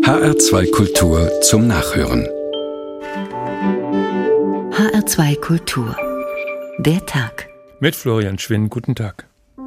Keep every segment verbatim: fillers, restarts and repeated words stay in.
H R zwei Kultur zum Nachhören. H R zwei Kultur. Der Tag. Mit Florian Schwinn, guten Tag.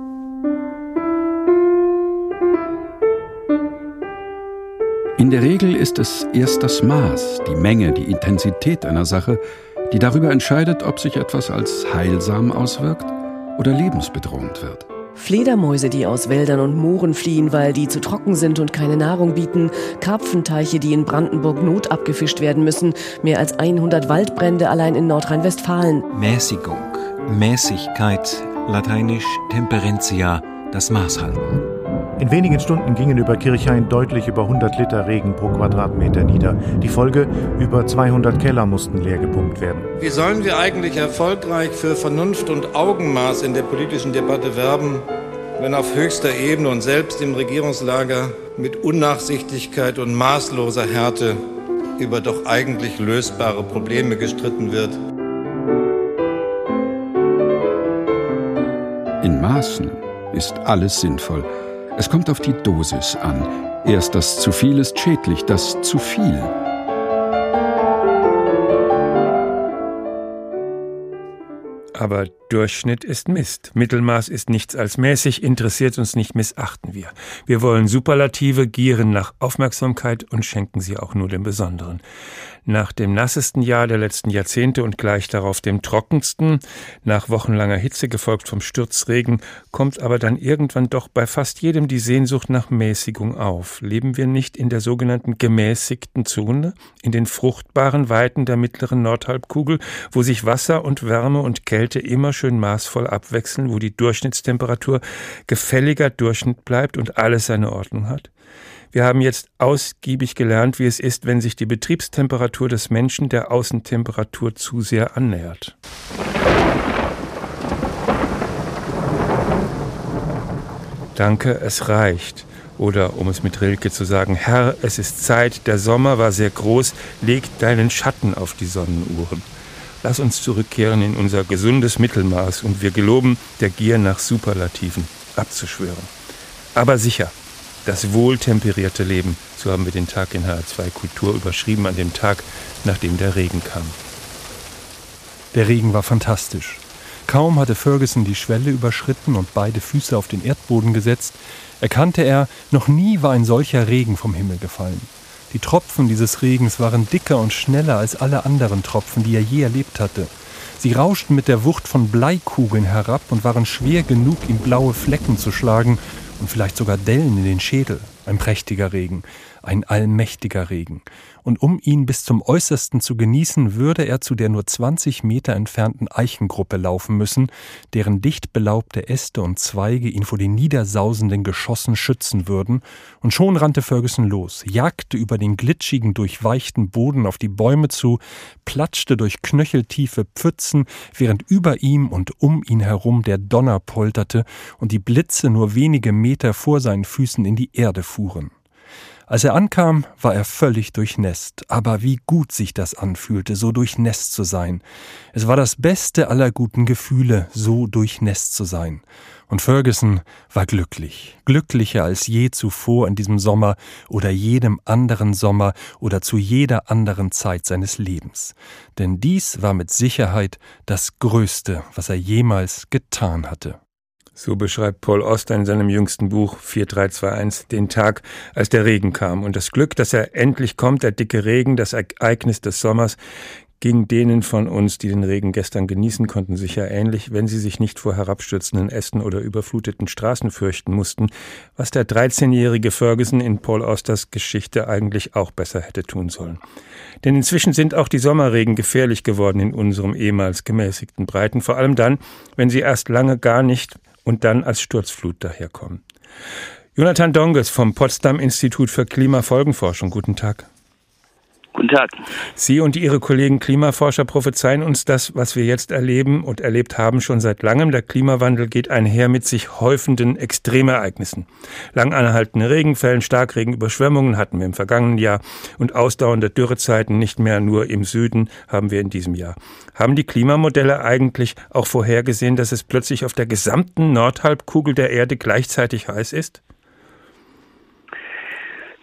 In der Regel ist es erst das Maß, die Menge, die Intensität einer Sache, die darüber entscheidet, ob sich etwas als heilsam auswirkt oder lebensbedrohend wird. Fledermäuse, die aus Wäldern und Mooren fliehen, weil die zu trocken sind und keine Nahrung bieten, Karpfenteiche, die in Brandenburg notabgefischt werden müssen, mehr als hundert Waldbrände allein in Nordrhein-Westfalen. Mäßigung, Mäßigkeit, lateinisch temperentia, das Maß halten. In wenigen Stunden gingen über Kirchhain deutlich über hundert Liter Regen pro Quadratmeter nieder. Die Folge: über zweihundert Keller mussten leer gepumpt werden. Wie sollen wir eigentlich erfolgreich für Vernunft und Augenmaß in der politischen Debatte werben, wenn auf höchster Ebene und selbst im Regierungslager mit Unnachsichtigkeit und maßloser Härte über doch eigentlich lösbare Probleme gestritten wird? In Maßen ist alles sinnvoll. Es kommt auf die Dosis an. Erst das zu viel ist schädlich, das zu viel. Aber Durchschnitt ist Mist. Mittelmaß ist nichts als mäßig, interessiert uns nicht, missachten wir. Wir wollen Superlative, gieren nach Aufmerksamkeit und schenken sie auch nur dem Besonderen. Nach dem nassesten Jahr der letzten Jahrzehnte und gleich darauf dem trockensten, nach wochenlanger Hitze gefolgt vom Sturzregen, kommt aber dann irgendwann doch bei fast jedem die Sehnsucht nach Mäßigung auf. Leben wir nicht in der sogenannten gemäßigten Zone, in den fruchtbaren Weiten der mittleren Nordhalbkugel, wo sich Wasser und Wärme und Kälte immer schön maßvoll abwechseln, wo die Durchschnittstemperatur gefälliger Durchschnitt bleibt und alles seine Ordnung hat? Wir haben jetzt ausgiebig gelernt, wie es ist, wenn sich die Betriebstemperatur des Menschen der Außentemperatur zu sehr annähert. Danke, es reicht. Oder, um es mit Rilke zu sagen, Herr, es ist Zeit, der Sommer war sehr groß, leg deinen Schatten auf die Sonnenuhren. Lass uns zurückkehren in unser gesundes Mittelmaß und wir geloben, der Gier nach Superlativen abzuschwören. Aber sicher, das wohltemperierte Leben, so haben wir den Tag in H R zwei Kultur überschrieben, an dem Tag, nachdem der Regen kam. Der Regen war fantastisch. Kaum hatte Ferguson die Schwelle überschritten und beide Füße auf den Erdboden gesetzt, erkannte er, noch nie war ein solcher Regen vom Himmel gefallen. Die Tropfen dieses Regens waren dicker und schneller als alle anderen Tropfen, die er je erlebt hatte. Sie rauschten mit der Wucht von Bleikugeln herab und waren schwer genug, ihm blaue Flecken zu schlagen und vielleicht sogar Dellen in den Schädel. Ein prächtiger Regen, ein allmächtiger Regen. Und um ihn bis zum Äußersten zu genießen, würde er zu der nur zwanzig Meter entfernten Eichengruppe laufen müssen, deren dicht belaubte Äste und Zweige ihn vor den niedersausenden Geschossen schützen würden. Und schon rannte Ferguson los, jagte über den glitschigen, durchweichten Boden auf die Bäume zu, platschte durch knöcheltiefe Pfützen, während über ihm und um ihn herum der Donner polterte und die Blitze nur wenige Meter vor seinen Füßen in die Erde fuhren. Als er ankam, war er völlig durchnässt, aber wie gut sich das anfühlte, so durchnässt zu sein. Es war das beste aller guten Gefühle, so durchnässt zu sein. Und Ferguson war glücklich, glücklicher als je zuvor in diesem Sommer oder jedem anderen Sommer oder zu jeder anderen Zeit seines Lebens. Denn dies war mit Sicherheit das Größte, was er jemals getan hatte. So beschreibt Paul Auster in seinem jüngsten Buch vier drei zwei eins den Tag, als der Regen kam. Und das Glück, dass er endlich kommt, der dicke Regen, das Ereignis des Sommers, ging denen von uns, die den Regen gestern genießen konnten, sicher ähnlich, wenn sie sich nicht vor herabstürzenden Ästen oder überfluteten Straßen fürchten mussten, was der dreizehnjährige Ferguson in Paul Austers Geschichte eigentlich auch besser hätte tun sollen. Denn inzwischen sind auch die Sommerregen gefährlich geworden in unserem ehemals gemäßigten Breiten, vor allem dann, wenn sie erst lange gar nicht und dann als Sturzflut daherkommen. Jonathan Donges vom Potsdam Institut für Klimafolgenforschung. Guten Tag. Guten Tag. Sie und Ihre Kollegen Klimaforscher prophezeien uns das, was wir jetzt erleben und erlebt haben, schon seit langem. Der Klimawandel geht einher mit sich häufenden Extremereignissen. Lang anhaltende Regenfällen, Starkregen, Überschwemmungen hatten wir im vergangenen Jahr und ausdauernde Dürrezeiten nicht mehr nur im Süden haben wir in diesem Jahr. Haben die Klimamodelle eigentlich auch vorhergesehen, dass es plötzlich auf der gesamten Nordhalbkugel der Erde gleichzeitig heiß ist?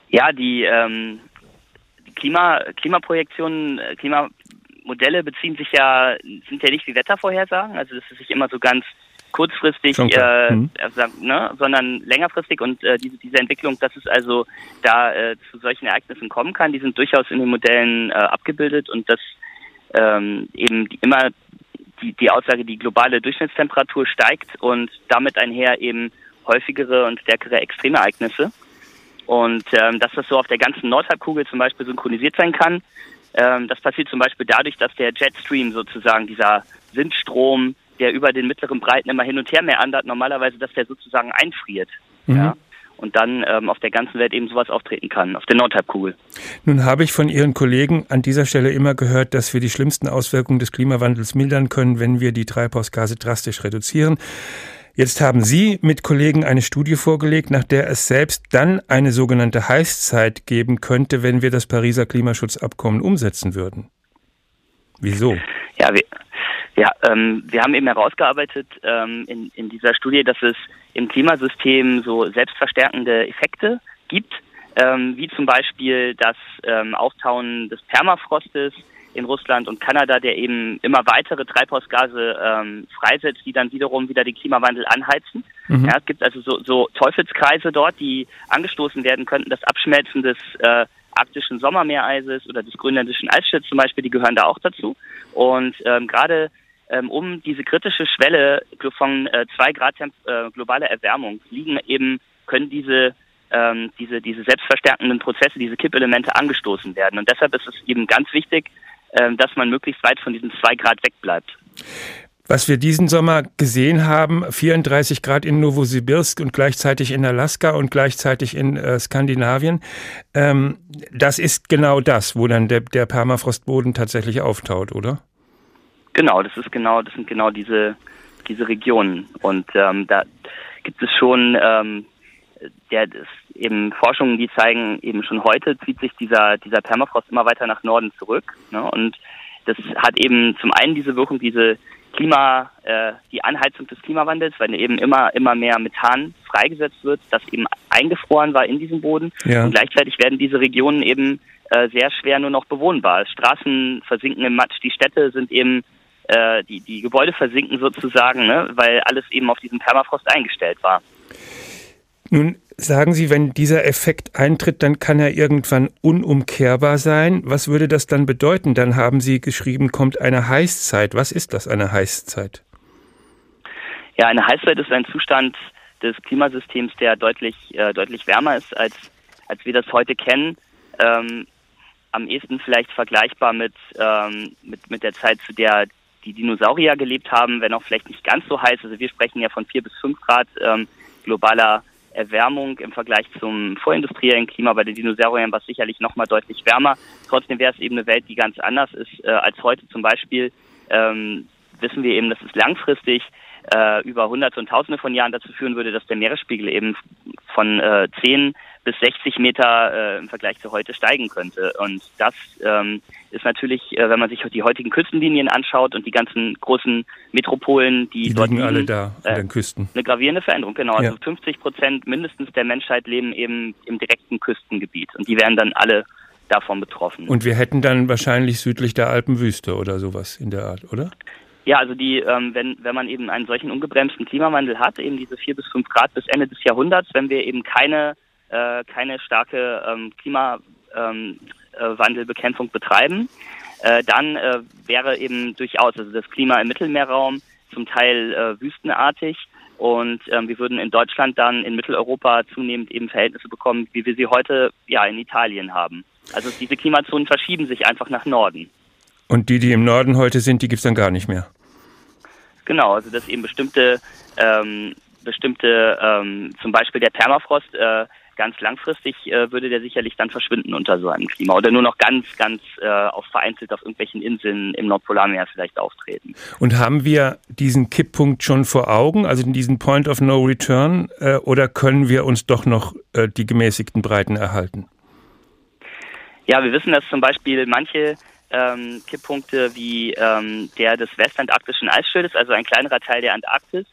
Ja, die, ähm, die Klima, Klimaprojektionen, Klimamodelle beziehen sich ja, sind ja nicht wie Wettervorhersagen, also das ist nicht immer so ganz kurzfristig, äh, mhm. äh, ne, sondern längerfristig und äh, diese, diese Entwicklung, dass es also da äh, zu solchen Ereignissen kommen kann, die sind durchaus in den Modellen äh, abgebildet und dass ähm, eben die, immer die, die Aussage, die globale Durchschnittstemperatur steigt und damit einher eben häufigere und stärkere Extremereignisse und ähm, dass das so auf der ganzen Nordhalbkugel zum Beispiel synchronisiert sein kann. Ähm, das passiert zum Beispiel dadurch, dass der Jetstream sozusagen, dieser Windstrom, der über den mittleren Breiten immer hin und her meandert, normalerweise, dass der sozusagen einfriert. Mhm. Ja? Und dann ähm, auf der ganzen Welt eben sowas auftreten kann, auf der Nordhalbkugel. Nun habe ich von Ihren Kollegen an dieser Stelle immer gehört, dass wir die schlimmsten Auswirkungen des Klimawandels mildern können, wenn wir die Treibhausgase drastisch reduzieren. Jetzt haben Sie mit Kollegen eine Studie vorgelegt, nach der es selbst dann eine sogenannte Heißzeit geben könnte, wenn wir das Pariser Klimaschutzabkommen umsetzen würden. Wieso? Ja, wir Ja, ähm, wir haben eben herausgearbeitet ähm, in, in dieser Studie, dass es im Klimasystem so selbstverstärkende Effekte gibt, ähm, wie zum Beispiel das ähm, Auftauen des Permafrostes in Russland und Kanada, der eben immer weitere Treibhausgase ähm, freisetzt, die dann wiederum wieder den Klimawandel anheizen. Mhm. Ja, es gibt also so, so Teufelskreise dort, die angestoßen werden könnten. Das Abschmelzen des äh, arktischen Sommermeereises oder des grönländischen Eisschilds zum Beispiel, die gehören da auch dazu. Und ähm, gerade ähm, um diese kritische Schwelle von äh, zwei Grad Temp- äh, globale Erwärmung liegen eben, können diese ähm, diese diese selbstverstärkenden Prozesse, diese Kippelemente angestoßen werden. Und deshalb ist es eben ganz wichtig, ähm, dass man möglichst weit von diesen zwei Grad wegbleibt. Was wir diesen Sommer gesehen haben, vierunddreißig Grad in Novosibirsk und gleichzeitig in Alaska und gleichzeitig in äh, Skandinavien, ähm, das ist genau das, wo dann der, der Permafrostboden tatsächlich auftaut, oder? Genau, das ist genau, das sind genau diese diese Regionen und ähm, da gibt es schon ähm, der das eben Forschungen, die zeigen, eben schon heute zieht sich dieser dieser Permafrost immer weiter nach Norden zurück, ne? Und das hat eben zum einen diese Wirkung, diese Klima, äh, die Anheizung des Klimawandels, weil eben immer immer mehr Methan freigesetzt wird, das eben eingefroren war in diesem Boden. Ja. Und gleichzeitig werden diese Regionen eben äh, sehr schwer nur noch bewohnbar. Straßen versinken im Matsch, die Städte sind eben, äh, die die Gebäude versinken sozusagen, ne, weil alles eben auf diesen Permafrost eingestellt war. Nun sagen Sie, wenn dieser Effekt eintritt, dann kann er irgendwann unumkehrbar sein. Was würde das dann bedeuten? Dann haben Sie geschrieben, kommt eine Heißzeit. Was ist das, eine Heißzeit? Ja, eine Heißzeit ist ein Zustand des Klimasystems, der deutlich äh, deutlich wärmer ist, als als wir das heute kennen. Ähm, am ehesten vielleicht vergleichbar mit ähm, mit mit der Zeit, zu der die Dinosaurier gelebt haben, wenn auch vielleicht nicht ganz so heiß. Also wir sprechen ja von vier bis fünf Grad ähm, globaler Erwärmung im Vergleich zum vorindustriellen Klima. Bei den Dinosauriern war es sicherlich noch mal deutlich wärmer. Trotzdem wäre es eben eine Welt, die ganz anders ist äh, als heute. Zum Beispiel ähm, wissen wir eben, dass es langfristig äh, über Hunderte und Tausende von Jahren dazu führen würde, dass der Meeresspiegel eben von äh, zehn bis sechzig Meter äh, im Vergleich zu heute steigen könnte. Und das ähm, ist natürlich, äh, wenn man sich die heutigen Küstenlinien anschaut und die ganzen großen Metropolen, die, die dort liegen alle liegen, da an den Küsten. Eine gravierende Veränderung, genau. Ja. Also fünfzig Prozent mindestens der Menschheit leben eben im direkten Küstengebiet. Und die wären dann alle davon betroffen. Und wir hätten dann wahrscheinlich südlich der Alpenwüste oder sowas in der Art, oder? Ja, also die, ähm, wenn wenn man eben einen solchen ungebremsten Klimawandel hat, eben diese vier bis fünf Grad bis Ende des Jahrhunderts, wenn wir eben keine äh, keine starke ähm, Klimawandelbekämpfung ähm, äh, betreiben, äh, dann äh, wäre eben durchaus also das Klima im Mittelmeerraum zum Teil äh, wüstenartig und ähm, wir würden in Deutschland dann in Mitteleuropa zunehmend eben Verhältnisse bekommen, wie wir sie heute ja in Italien haben. Also diese Klimazonen verschieben sich einfach nach Norden. Und die, die im Norden heute sind, die gibt's dann gar nicht mehr? Genau, also dass eben bestimmte, ähm, bestimmte ähm, zum Beispiel der Permafrost, äh, ganz langfristig äh, würde der sicherlich dann verschwinden unter so einem Klima oder nur noch ganz, ganz äh, auf vereinzelt auf irgendwelchen Inseln im Nordpolarmeer vielleicht auftreten. Und haben wir diesen Kipppunkt schon vor Augen, also diesen Point of No Return, äh, oder können wir uns doch noch äh, die gemäßigten Breiten erhalten? Ja, wir wissen, dass zum Beispiel manche ähm, Kipppunkte wie ähm, der des westantarktischen Eisschildes, also ein kleinerer Teil der Antarktis,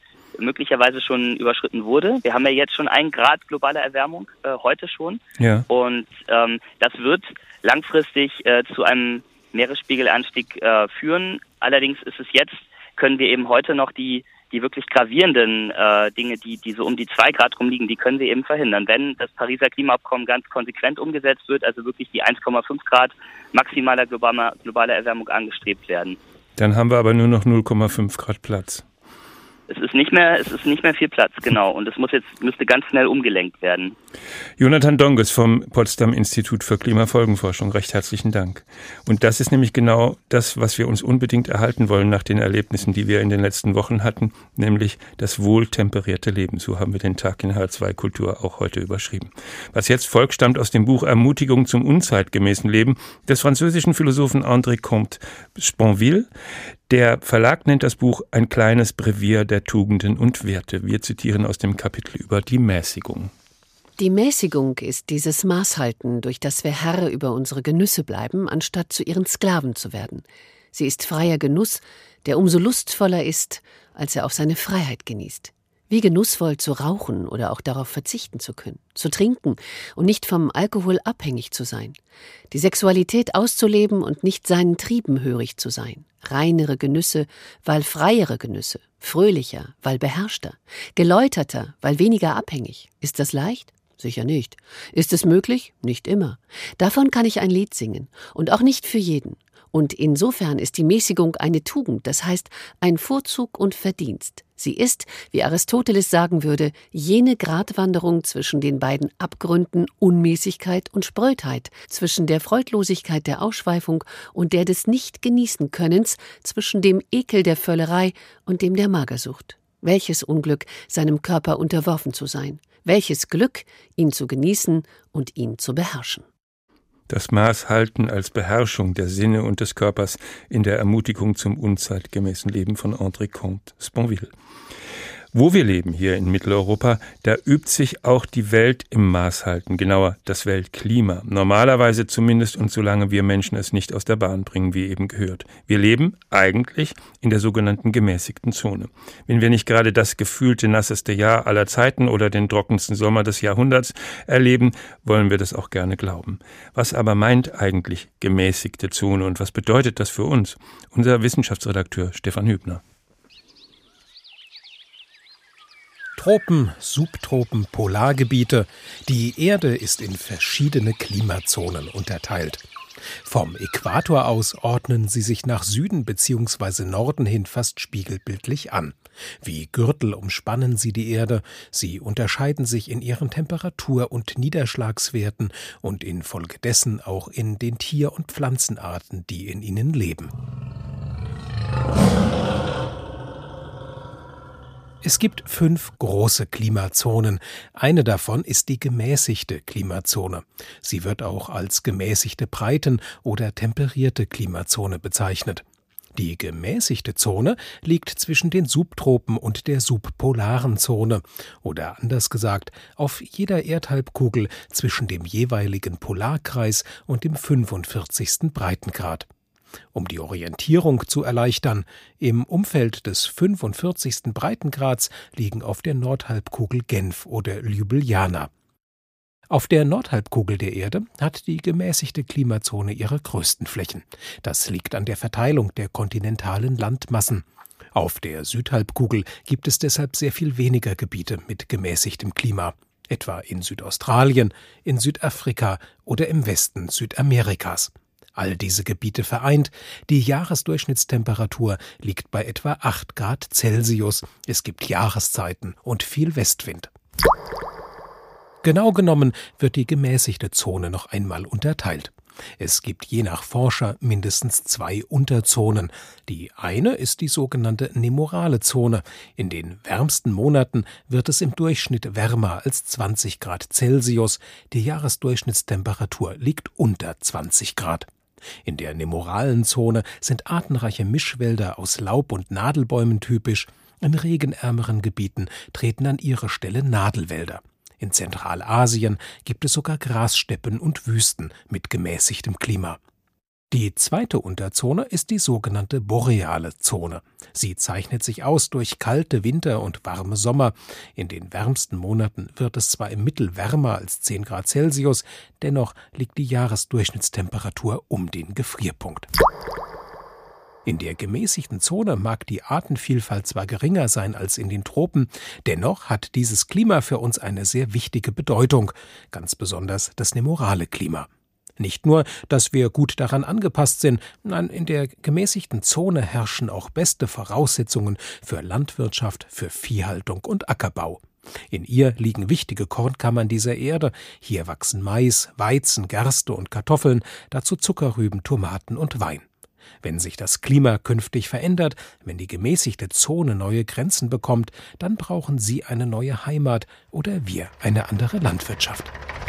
möglicherweise schon überschritten wurde. Wir haben ja jetzt schon einen Grad globale Erwärmung, äh, heute schon. Ja. Und ähm, das wird langfristig äh, zu einem Meeresspiegelanstieg äh, führen. Allerdings ist es jetzt, können wir eben heute noch die die wirklich gravierenden äh, Dinge, die, die so um die zwei Grad rumliegen, die können wir eben verhindern. Wenn das Pariser Klimaabkommen ganz konsequent umgesetzt wird, also wirklich die eins Komma fünf Grad maximaler globaler, globaler Erwärmung angestrebt werden. Dann haben wir aber nur noch null Komma fünf Grad Platz. Es ist nicht mehr, es ist nicht mehr viel Platz, genau. Und es muss jetzt, müsste ganz schnell umgelenkt werden. Jonathan Donges vom Potsdam Institut für Klimafolgenforschung, recht herzlichen Dank. Und das ist nämlich genau das, was wir uns unbedingt erhalten wollen nach den Erlebnissen, die wir in den letzten Wochen hatten, nämlich das wohltemperierte Leben. So haben wir den Tag in H zwei Kultur auch heute überschrieben. Was jetzt folgt, stammt aus dem Buch Ermutigung zum unzeitgemäßen Leben des französischen Philosophen André Comte-Sponville. Der Verlag nennt das Buch ein kleines Brevier der Tugenden und Werte. Wir zitieren aus dem Kapitel über die Mäßigung. Die Mäßigung ist dieses Maßhalten, durch das wir Herr über unsere Genüsse bleiben, anstatt zu ihren Sklaven zu werden. Sie ist freier Genuss, der umso lustvoller ist, als er auf seine Freiheit genießt. Wie genussvoll zu rauchen oder auch darauf verzichten zu können, zu trinken und nicht vom Alkohol abhängig zu sein, die Sexualität auszuleben und nicht seinen Trieben hörig zu sein, reinere Genüsse, weil freiere Genüsse, fröhlicher, weil beherrschter, geläuterter, weil weniger abhängig. Ist das leicht? Sicher nicht. Ist es möglich? Nicht immer. Davon kann ich ein Lied singen und auch nicht für jeden. Und insofern ist die Mäßigung eine Tugend, das heißt ein Vorzug und Verdienst. Sie ist, wie Aristoteles sagen würde, jene Gratwanderung zwischen den beiden Abgründen Unmäßigkeit und Sprödheit, zwischen der Freudlosigkeit der Ausschweifung und der des Nicht-Genießen-Könnens, zwischen dem Ekel der Völlerei und dem der Magersucht. Welches Unglück, seinem Körper unterworfen zu sein. Welches Glück, ihn zu genießen und ihn zu beherrschen. Das Maßhalten als Beherrschung der Sinne und des Körpers in der Ermutigung zum unzeitgemäßen Leben von André Comte-Sponville. Wo wir leben, hier in Mitteleuropa, da übt sich auch die Welt im Maßhalten, genauer das Weltklima. Normalerweise zumindest und solange wir Menschen es nicht aus der Bahn bringen, wie eben gehört. Wir leben eigentlich in der sogenannten gemäßigten Zone. Wenn wir nicht gerade das gefühlte nasseste Jahr aller Zeiten oder den trockensten Sommer des Jahrhunderts erleben, wollen wir das auch gerne glauben. Was aber meint eigentlich gemäßigte Zone und was bedeutet das für uns? Unser Wissenschaftsredakteur Stefan Hübner. Tropen, Subtropen, Polargebiete. Die Erde ist in verschiedene Klimazonen unterteilt. Vom Äquator aus ordnen sie sich nach Süden bzw. Norden hin fast spiegelbildlich an. Wie Gürtel umspannen sie die Erde. Sie unterscheiden sich in ihren Temperatur- und Niederschlagswerten und infolgedessen auch in den Tier- und Pflanzenarten, die in ihnen leben. Es gibt fünf große Klimazonen. Eine davon ist die gemäßigte Klimazone. Sie wird auch als gemäßigte Breiten- oder temperierte Klimazone bezeichnet. Die gemäßigte Zone liegt zwischen den Subtropen und der subpolaren Zone oder anders gesagt auf jeder Erdhalbkugel zwischen dem jeweiligen Polarkreis und dem fünfundvierzigsten Breitengrad. Um die Orientierung zu erleichtern, im Umfeld des fünfundvierzigsten Breitengrads liegen auf der Nordhalbkugel Genf oder Ljubljana. Auf der Nordhalbkugel der Erde hat die gemäßigte Klimazone ihre größten Flächen. Das liegt an der Verteilung der kontinentalen Landmassen. Auf der Südhalbkugel gibt es deshalb sehr viel weniger Gebiete mit gemäßigtem Klima, etwa in Südaustralien, in Südafrika oder im Westen Südamerikas. All diese Gebiete vereint, die Jahresdurchschnittstemperatur liegt bei etwa acht Grad Celsius. Es gibt Jahreszeiten und viel Westwind. Genau genommen wird die gemäßigte Zone noch einmal unterteilt. Es gibt je nach Forscher mindestens zwei Unterzonen. Die eine ist die sogenannte nemorale Zone. In den wärmsten Monaten wird es im Durchschnitt wärmer als zwanzig Grad Celsius. Die Jahresdurchschnittstemperatur liegt unter zwanzig Grad. In der nemoralen Zone sind artenreiche Mischwälder aus Laub- und Nadelbäumen typisch. In regenärmeren Gebieten treten an ihre Stelle Nadelwälder. In Zentralasien gibt es sogar Grassteppen und Wüsten mit gemäßigtem Klima. Die zweite Unterzone ist die sogenannte boreale Zone. Sie zeichnet sich aus durch kalte Winter und warme Sommer. In den wärmsten Monaten wird es zwar im Mittel wärmer als zehn Grad Celsius, dennoch liegt die Jahresdurchschnittstemperatur um den Gefrierpunkt. In der gemäßigten Zone mag die Artenvielfalt zwar geringer sein als in den Tropen, dennoch hat dieses Klima für uns eine sehr wichtige Bedeutung, ganz besonders das nemorale Klima. Nicht nur, dass wir gut daran angepasst sind, nein, in der gemäßigten Zone herrschen auch beste Voraussetzungen für Landwirtschaft, für Viehhaltung und Ackerbau. In ihr liegen wichtige Kornkammern dieser Erde, hier wachsen Mais, Weizen, Gerste und Kartoffeln, dazu Zuckerrüben, Tomaten und Wein. Wenn sich das Klima künftig verändert, wenn die gemäßigte Zone neue Grenzen bekommt, dann brauchen Sie eine neue Heimat oder wir eine andere Landwirtschaft.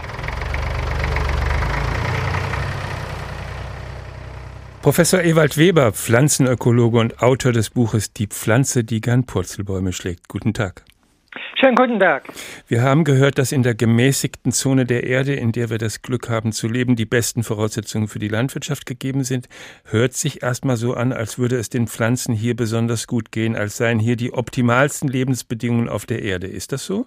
Professor Ewald Weber, Pflanzenökologe und Autor des Buches Die Pflanze, die gern Purzelbäume schlägt. Guten Tag. Schönen guten Tag. Wir haben gehört, dass in der gemäßigten Zone der Erde, in der wir das Glück haben zu leben, die besten Voraussetzungen für die Landwirtschaft gegeben sind. Hört sich erstmal so an, als würde es den Pflanzen hier besonders gut gehen, als seien hier die optimalsten Lebensbedingungen auf der Erde. Ist das so?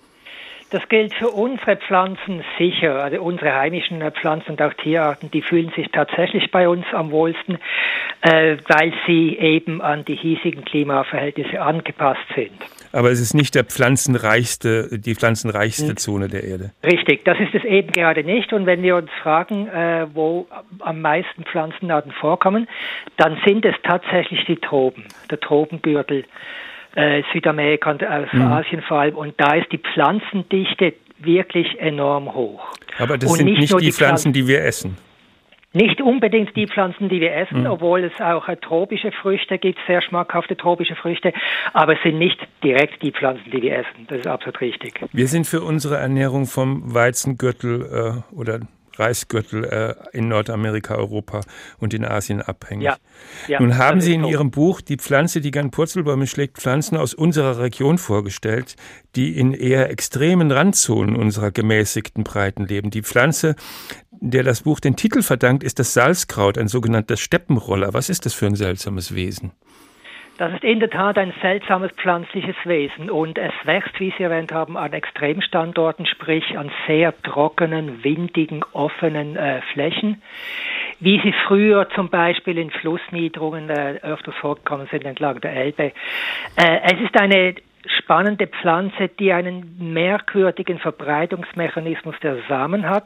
Das gilt für unsere Pflanzen sicher. Also unsere heimischen Pflanzen und auch Tierarten, die fühlen sich tatsächlich bei uns am wohlsten, äh, weil sie eben an die hiesigen Klimaverhältnisse angepasst sind. Aber es ist nicht der pflanzenreichste, die pflanzenreichste Zone der Erde. Richtig, das ist es eben gerade nicht. Und wenn wir uns fragen, äh, wo am meisten Pflanzenarten vorkommen, dann sind es tatsächlich die Tropen, der Tropengürtel, äh, Südamerika und aus mhm. Asien vor allem. Und da ist die Pflanzendichte wirklich enorm hoch. Aber das und sind nicht, nicht die, die Pflanzen, Pflanzen, die wir essen. Nicht unbedingt die Pflanzen, die wir essen, mhm. obwohl es auch äh, tropische Früchte gibt, sehr schmackhafte tropische Früchte, aber es sind nicht direkt die Pflanzen, die wir essen. Das ist absolut richtig. Wir sind für unsere Ernährung vom Weizengürtel äh, oder Reisgürtel äh, in Nordamerika, Europa und in Asien abhängig. Ja, ja, Nun haben Sie in so. Ihrem Buch Die Pflanze, die gern Purzelbäume schlägt, Pflanzen aus unserer Region vorgestellt, die in eher extremen Randzonen unserer gemäßigten Breiten leben. Die Pflanze, der das Buch den Titel verdankt, ist das Salzkraut, ein sogenannter Steppenroller. Was ist das für ein seltsames Wesen? Das ist in der Tat ein seltsames pflanzliches Wesen und es wächst, wie Sie erwähnt haben, an Extremstandorten, sprich an sehr trockenen, windigen, offenen äh, Flächen, wie sie früher zum Beispiel in Flussniederungen äh, öfters vorgekommen sind entlang der Elbe. Äh, es ist eine spannende Pflanze, die einen merkwürdigen Verbreitungsmechanismus der Samen hat,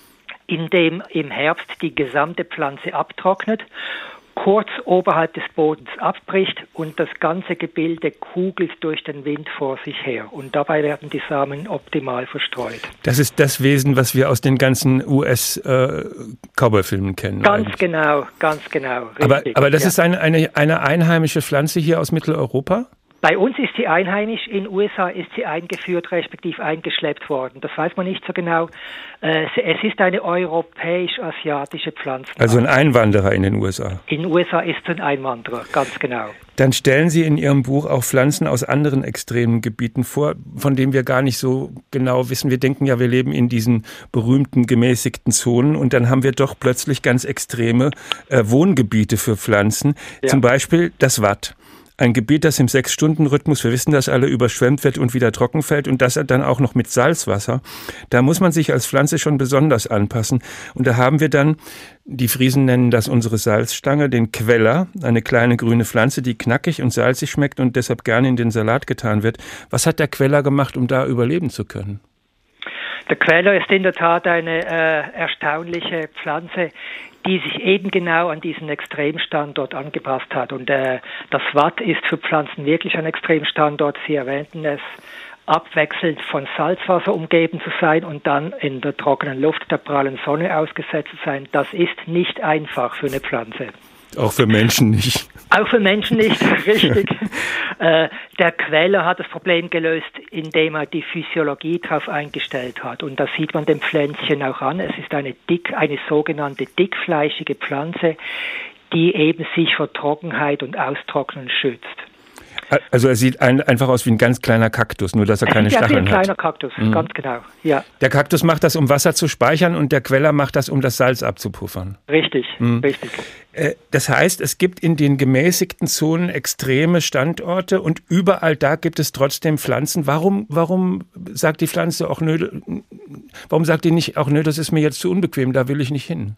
in dem im Herbst die gesamte Pflanze abtrocknet, kurz oberhalb des Bodens abbricht und das ganze Gebilde kugelt durch den Wind vor sich her. Und dabei werden die Samen optimal verstreut. Das ist das Wesen, was wir aus den ganzen U S-Cowboy-Filmen äh, kennen. Ganz eigentlich. genau, ganz genau. Richtig, aber, aber das ja. ist eine, eine, eine einheimische Pflanze hier aus Mitteleuropa? Bei uns ist sie einheimisch, in den U S A ist sie eingeführt, respektive eingeschleppt worden. Das weiß man nicht so genau. Es ist eine europäisch-asiatische Pflanze. Also ein Einwanderer in den U S A? In den U S A ist es ein Einwanderer, ganz genau. Dann stellen Sie in Ihrem Buch auch Pflanzen aus anderen extremen Gebieten vor, von denen wir gar nicht so genau wissen. Wir denken ja, wir leben in diesen berühmten gemäßigten Zonen und dann haben wir doch plötzlich ganz extreme äh, Wohngebiete für Pflanzen. Ja. Zum Beispiel das Watt. Ein Gebiet, das im Sechs-Stunden-Rhythmus, wir wissen das alle, überschwemmt wird und wieder trocken fällt und das dann auch noch mit Salzwasser. Da muss man sich als Pflanze schon besonders anpassen. Und da haben wir dann, die Friesen nennen das unsere Salzstange, den Queller, eine kleine grüne Pflanze, die knackig und salzig schmeckt und deshalb gerne in den Salat getan wird. Was hat der Queller gemacht, um da überleben zu können? Der Queller ist in der Tat eine äh, erstaunliche Pflanze, die sich eben genau an diesen Extremstandort angepasst hat. Und äh, das Watt ist für Pflanzen wirklich ein Extremstandort. Sie erwähnten es, abwechselnd von Salzwasser umgeben zu sein und dann in der trockenen Luft der prallen Sonne ausgesetzt zu sein. Das ist nicht einfach für eine Pflanze. Auch für Menschen nicht. Auch für Menschen nicht, richtig. äh, der Queller hat das Problem gelöst, indem er die Physiologie darauf eingestellt hat. Und das sieht man dem Pflänzchen auch an. Es ist eine dick, eine sogenannte dickfleischige Pflanze, die eben sich vor Trockenheit und Austrocknen schützt. Also er sieht ein, einfach aus wie ein ganz kleiner Kaktus, nur dass er keine ja, Stacheln ein hat. kleiner Kaktus, mhm. ganz genau, ja. Der Kaktus macht das, um Wasser zu speichern und der Queller macht das, um das Salz abzupuffern. Richtig, mhm. richtig. Das heißt, es gibt in den gemäßigten Zonen extreme Standorte und überall da gibt es trotzdem Pflanzen. Warum, warum sagt die Pflanze auch, nö, warum sagt die nicht auch, nö, das ist mir jetzt zu unbequem, da will ich nicht hin?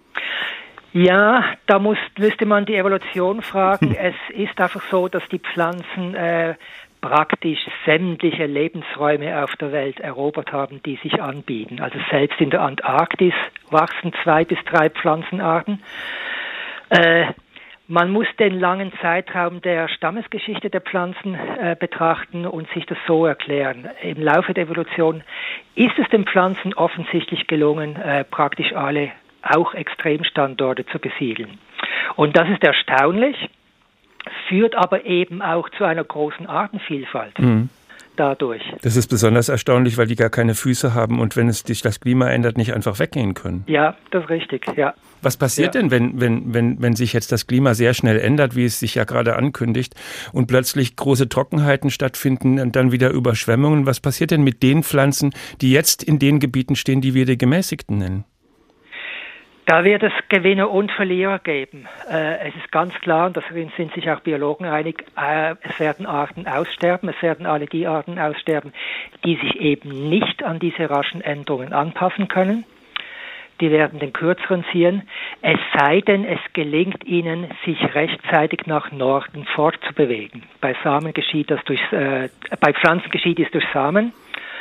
Ja, da muss, müsste man die Evolution fragen. Es ist einfach so, dass die Pflanzen äh, praktisch sämtliche Lebensräume auf der Welt erobert haben, die sich anbieten. Also selbst in der Antarktis wachsen zwei bis drei Pflanzenarten. Äh, man muss den langen Zeitraum der Stammesgeschichte der Pflanzen äh, betrachten und sich das so erklären. Im Laufe der Evolution ist es den Pflanzen offensichtlich gelungen, äh, praktisch alle auch Extremstandorte zu besiedeln. Und das ist erstaunlich, führt aber eben auch zu einer großen Artenvielfalt mhm. dadurch. Das ist besonders erstaunlich, weil die gar keine Füße haben und wenn es sich das Klima ändert, nicht einfach weggehen können. Ja, das ist richtig, ja. Was passiert ja. denn, wenn, wenn, wenn, wenn sich jetzt das Klima sehr schnell ändert, wie es sich ja gerade ankündigt, und plötzlich große Trockenheiten stattfinden und dann wieder Überschwemmungen? Was passiert denn mit den Pflanzen, die jetzt in den Gebieten stehen, die wir die gemäßigten nennen? Da wird es Gewinner und Verlierer geben. Äh, es ist ganz klar, und darin sind sich auch Biologen einig, äh, es werden Arten aussterben, es werden alle die Arten aussterben, die sich eben nicht an diese raschen Änderungen anpassen können. Die werden den kürzeren ziehen, es sei denn, es gelingt ihnen, sich rechtzeitig nach Norden fortzubewegen. Bei Samen geschieht das durch, äh, bei Pflanzen geschieht es durch Samen.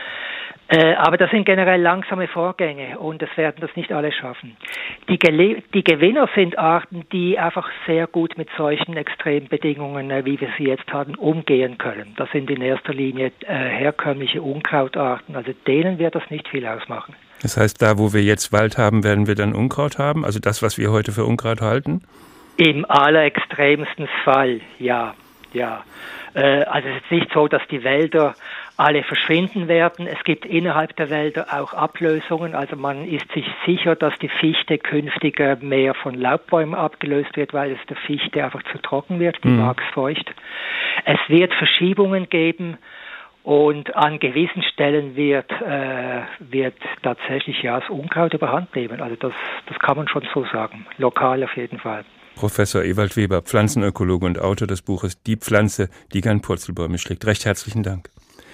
Äh, aber das sind generell langsame Vorgänge und es werden das nicht alle schaffen. Die, Gele- die Gewinner sind Arten, die einfach sehr gut mit solchen Extrembedingungen, äh, wie wir sie jetzt haben, umgehen können. Das sind in erster Linie äh, herkömmliche Unkrautarten, also denen wird das nicht viel ausmachen. Das heißt, da wo wir jetzt Wald haben, werden wir dann Unkraut haben? Also das, was wir heute für Unkraut halten? Im allerextremsten Fall, ja, ja. Äh, also es ist nicht so, dass die Wälder alle verschwinden werden. Es gibt innerhalb der Wälder auch Ablösungen. Also man ist sich sicher, dass die Fichte künftig mehr von Laubbäumen abgelöst wird, weil es der Fichte einfach zu trocken wird, die mhm. mag es feucht. Es wird Verschiebungen geben und an gewissen Stellen wird, äh, wird tatsächlich ja das Unkraut überhand nehmen. Also das, das kann man schon so sagen. Lokal auf jeden Fall. Professor Ewald Weber, Pflanzenökologe und Autor des Buches Die Pflanze, die gern Purzelbäume schlägt. Recht herzlichen Dank.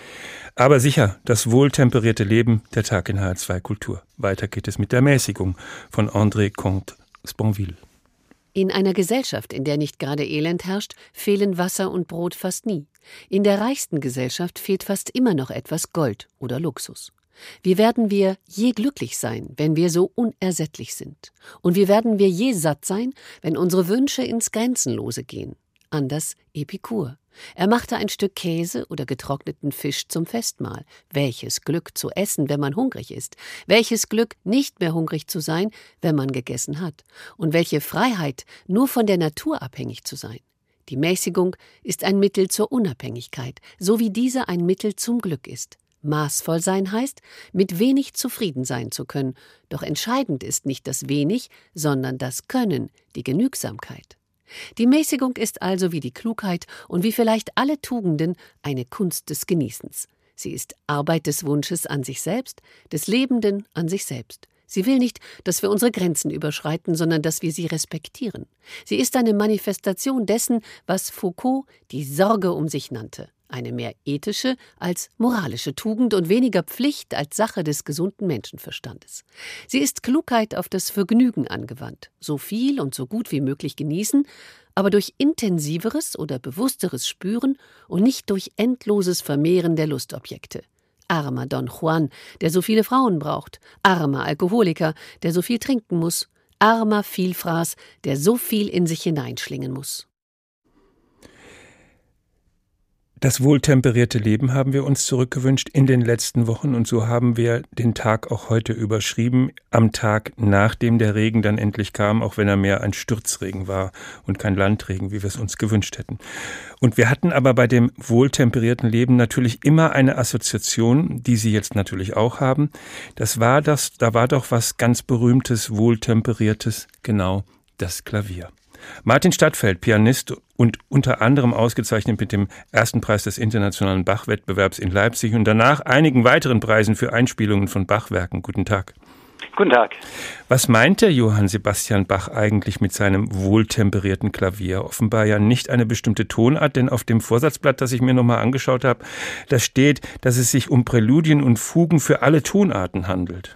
Aber sicher, das wohltemperierte Leben, der Tag in H R zwei Kultur. Weiter geht es mit der Mäßigung von André Comte-Sponville. In einer Gesellschaft, in der nicht gerade Elend herrscht, fehlen Wasser und Brot fast nie. In der reichsten Gesellschaft fehlt fast immer noch etwas Gold oder Luxus. Wie werden wir je glücklich sein, wenn wir so unersättlich sind? Und wie werden wir je satt sein, wenn unsere Wünsche ins Grenzenlose gehen? Anders Epikur. Er machte ein Stück Käse oder getrockneten Fisch zum Festmahl. Welches Glück zu essen, wenn man hungrig ist. Welches Glück, nicht mehr hungrig zu sein, wenn man gegessen hat. Und welche Freiheit, nur von der Natur abhängig zu sein. Die Mäßigung ist ein Mittel zur Unabhängigkeit, so wie diese ein Mittel zum Glück ist. Maßvoll sein heißt, mit wenig zufrieden sein zu können. Doch entscheidend ist nicht das Wenig, sondern das Können, die Genügsamkeit. Die Mäßigung ist also wie die Klugheit und wie vielleicht alle Tugenden eine Kunst des Genießens. Sie ist Arbeit des Wunsches an sich selbst, des Lebenden an sich selbst. Sie will nicht, dass wir unsere Grenzen überschreiten, sondern dass wir sie respektieren. Sie ist eine Manifestation dessen, was Foucault die Sorge um sich nannte. Eine mehr ethische als moralische Tugend und weniger Pflicht als Sache des gesunden Menschenverstandes. Sie ist Klugheit auf das Vergnügen angewandt. So viel und so gut wie möglich genießen, aber durch intensiveres oder bewussteres Spüren und nicht durch endloses Vermehren der Lustobjekte. Armer Don Juan, der so viele Frauen braucht. Armer Alkoholiker, der so viel trinken muss. Armer Vielfraß, der so viel in sich hineinschlingen muss. Das wohltemperierte Leben haben wir uns zurückgewünscht in den letzten Wochen und so haben wir den Tag auch heute überschrieben, am Tag nachdem der Regen dann endlich kam, auch wenn er mehr ein Sturzregen war und kein Landregen, wie wir es uns gewünscht hätten. Und wir hatten aber bei dem wohltemperierten Leben natürlich immer eine Assoziation, die Sie jetzt natürlich auch haben. Das war das, da war doch was ganz Berühmtes, Wohltemperiertes, genau das Klavier. Martin Stadtfeld, Pianist und unter anderem ausgezeichnet mit dem ersten Preis des Internationalen Bach-Wettbewerbs in Leipzig und danach einigen weiteren Preisen für Einspielungen von Bach-Werken. Guten Tag. Guten Tag. Was meint der Johann Sebastian Bach eigentlich mit seinem wohltemperierten Klavier? Offenbar ja nicht eine bestimmte Tonart, denn auf dem Vorsatzblatt, das ich mir nochmal angeschaut habe, da steht, dass es sich um Präludien und Fugen für alle Tonarten handelt.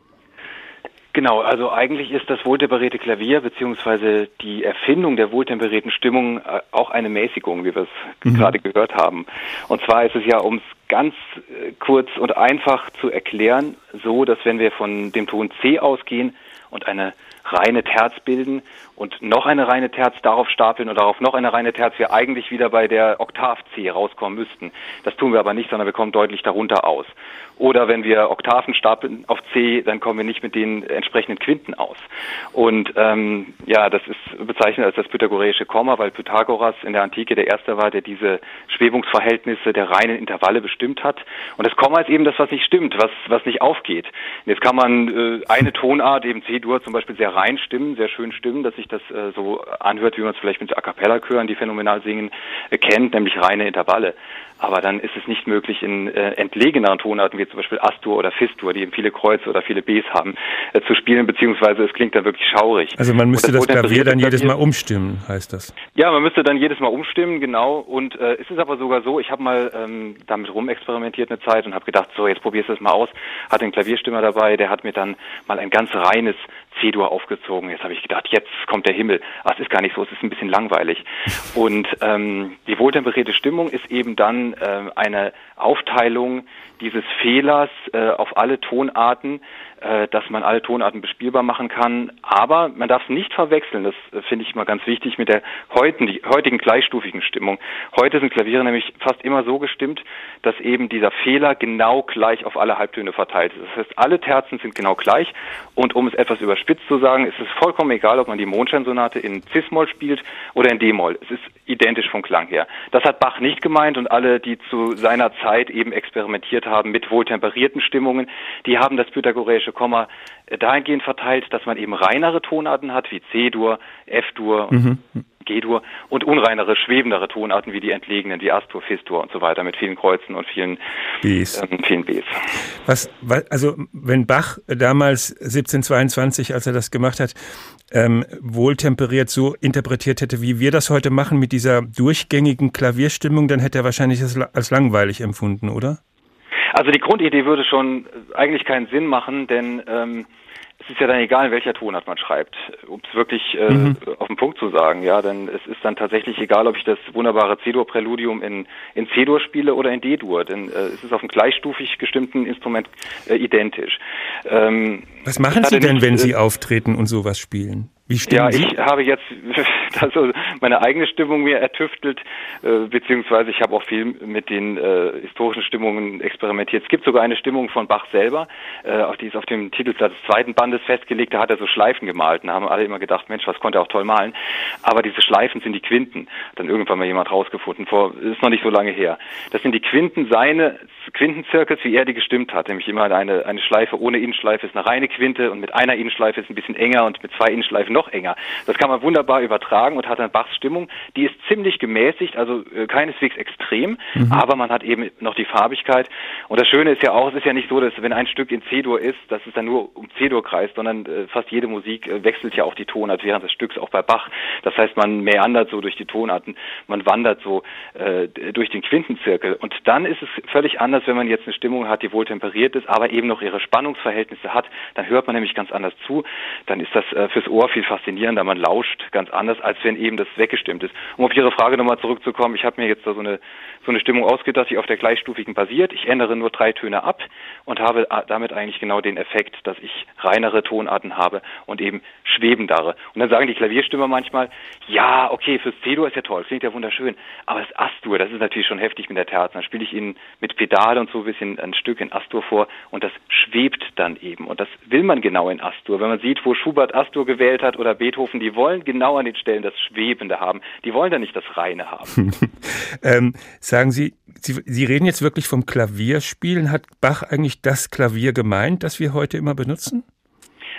Genau, also eigentlich ist das wohltemperierte Klavier beziehungsweise die Erfindung der wohltemperierten Stimmung auch eine Mäßigung, wie wir es mhm. gerade gehört haben. Und zwar ist es ja, um es ganz kurz und einfach zu erklären, so, dass wenn wir von dem Ton C ausgehen und eine reine Terz bilden und noch eine reine Terz darauf stapeln und darauf noch eine reine Terz, wir eigentlich wieder bei der Oktav C rauskommen müssten. Das tun wir aber nicht, sondern wir kommen deutlich darunter aus. Oder wenn wir Oktaven stapeln auf C, dann kommen wir nicht mit den entsprechenden Quinten aus. Und ähm, ja, das ist bezeichnet als das pythagoreische Komma, weil Pythagoras in der Antike der Erste war, der diese Schwebungsverhältnisse der reinen Intervalle bestimmt hat. Und das Komma ist eben das, was nicht stimmt, was was nicht aufgeht. Und jetzt kann man äh, eine Tonart, eben C-Dur zum Beispiel, sehr rein stimmen, sehr schön stimmen, dass sich das äh, so anhört, wie man es vielleicht mit A Cappella-Chören, die phänomenal singen, äh, kennt, nämlich reine Intervalle. Aber dann ist es nicht möglich, in äh, entlegeneren Tonarten, wie zum Beispiel Astur oder Fistur, die eben viele Kreuze oder viele Bs haben, äh, zu spielen, beziehungsweise es klingt dann wirklich schaurig. Also man müsste das, das Klavier dann jedes Mal umstimmen, heißt das? Ja, man müsste dann jedes Mal umstimmen, genau. Und äh, es ist aber sogar so, ich habe mal ähm, damit rumexperimentiert eine Zeit und habe gedacht, so, jetzt probierst du das mal aus. Hatte einen Klavierstimmer dabei, der hat mir dann mal ein ganz reines C-Dur aufgezogen. Jetzt habe ich gedacht, jetzt kommt der Himmel. Aber es ist gar nicht so, es ist ein bisschen langweilig. Und ähm, die wohltemperierte Stimmung ist eben dann äh, eine Aufteilung dieses Fehlers äh, auf alle Tonarten, äh, dass man alle Tonarten bespielbar machen kann. Aber man darf es nicht verwechseln, das äh, finde ich mal ganz wichtig, mit der heutigen, die, heutigen gleichstufigen Stimmung. Heute sind Klaviere nämlich fast immer so gestimmt, dass eben dieser Fehler genau gleich auf alle Halbtöne verteilt ist. Das heißt, alle Terzen sind genau gleich und um es etwas überspitzt zu sagen, ist es vollkommen egal, ob man die Mondscheinsonate in Cis-Moll spielt oder in D-Moll. Es ist identisch vom Klang her. Das hat Bach nicht gemeint und alle, die zu seiner Zeit eben experimentiert haben mit wohltemperierten Stimmungen, die haben das pythagoreische Komma dahingehend verteilt, dass man eben reinere Tonarten hat, wie C-Dur, F-Dur, mhm. G-Dur und unreinere, schwebendere Tonarten wie die entlegenen, wie Astur, Fistur und so weiter, mit vielen Kreuzen und vielen Bs. Ähm, vielen Bs. Was, also wenn Bach damals siebzehnhundertzweiundzwanzig, als er das gemacht hat, ähm, wohltemperiert so interpretiert hätte, wie wir das heute machen mit dieser durchgängigen Klavierstimmung, dann hätte er wahrscheinlich das als langweilig empfunden, oder? Also die Grundidee würde schon eigentlich keinen Sinn machen, denn ähm, es ist ja dann egal, in welcher Tonart man schreibt, um es wirklich äh, mhm. auf den Punkt zu sagen, ja, denn es ist dann tatsächlich egal, ob ich das wunderbare C-Dur-Präludium in, in C-Dur spiele oder in D-Dur, denn äh, es ist auf einem gleichstufig gestimmten Instrument äh, identisch. Ähm, Was machen Sie denn, nicht, wenn Sie auftreten und sowas spielen? Wie stimmen ja, Sie? Ich habe jetzt also meine eigene Stimmung mir ertüftelt, äh, beziehungsweise ich habe auch viel mit den äh, historischen Stimmungen experimentiert. Es gibt sogar eine Stimmung von Bach selber, äh, die ist auf dem Titelsatz des zweiten Bandes festgelegt, da hat er so Schleifen gemalt. Da haben alle immer gedacht, Mensch, was konnte er auch toll malen. Aber diese Schleifen sind die Quinten. Hat dann irgendwann mal jemand rausgefunden, vor ist noch nicht so lange her. Das sind die Quinten seines Quintenzirkels, wie er die gestimmt hat. Nämlich immer eine, eine Schleife ohne Innenschleife ist eine reine Quinte und mit einer Innenschleife ist ein bisschen enger und mit zwei Innenschleifen noch enger. Das kann man wunderbar übertragen und hat dann Bachs Stimmung. Die ist ziemlich gemäßigt, also äh, keineswegs extrem, mhm. aber man hat eben noch die Farbigkeit. Und das Schöne ist ja auch, es ist ja nicht so, dass wenn ein Stück in C-Dur ist, dass es dann nur um C-Dur kreist, sondern äh, fast jede Musik äh, wechselt ja auch die Tonart während des Stücks, auch bei Bach. Das heißt, man meandert so durch die Tonarten, man wandert so äh, durch den Quintenzirkel. Und dann ist es völlig anders, wenn man jetzt eine Stimmung hat, die wohl temperiert ist, aber eben noch ihre Spannungsverhältnisse hat. Dann hört man nämlich ganz anders zu. Dann ist das äh, fürs Ohr viel faszinierender, man lauscht ganz anders, als wenn eben das weggestimmt ist. Um auf Ihre Frage nochmal zurückzukommen, ich habe mir jetzt da so eine, so eine Stimmung ausgedacht, die auf der gleichstufigen basiert. Ich ändere nur drei Töne ab und habe damit eigentlich genau den Effekt, dass ich reinere Tonarten habe und eben schwebendere. Und dann sagen die Klavierstimmer manchmal, ja, okay, fürs C-Dur ist ja toll, klingt ja wunderschön, aber das Astur, das ist natürlich schon heftig mit der Terz. Dann spiele ich Ihnen mit Pedal und so ein bisschen ein Stück in Astur vor und das schwebt dann eben. Und das will man genau in Astur. Wenn man sieht, wo Schubert Astur gewählt hat oder Beethoven, die wollen genau an den Stellen das Schwebende haben. Die wollen dann nicht das Reine haben. ähm, sagen Sie, Sie, Sie reden jetzt wirklich vom Klavierspielen. Hat Bach eigentlich das Klavier gemeint, das wir heute immer benutzen?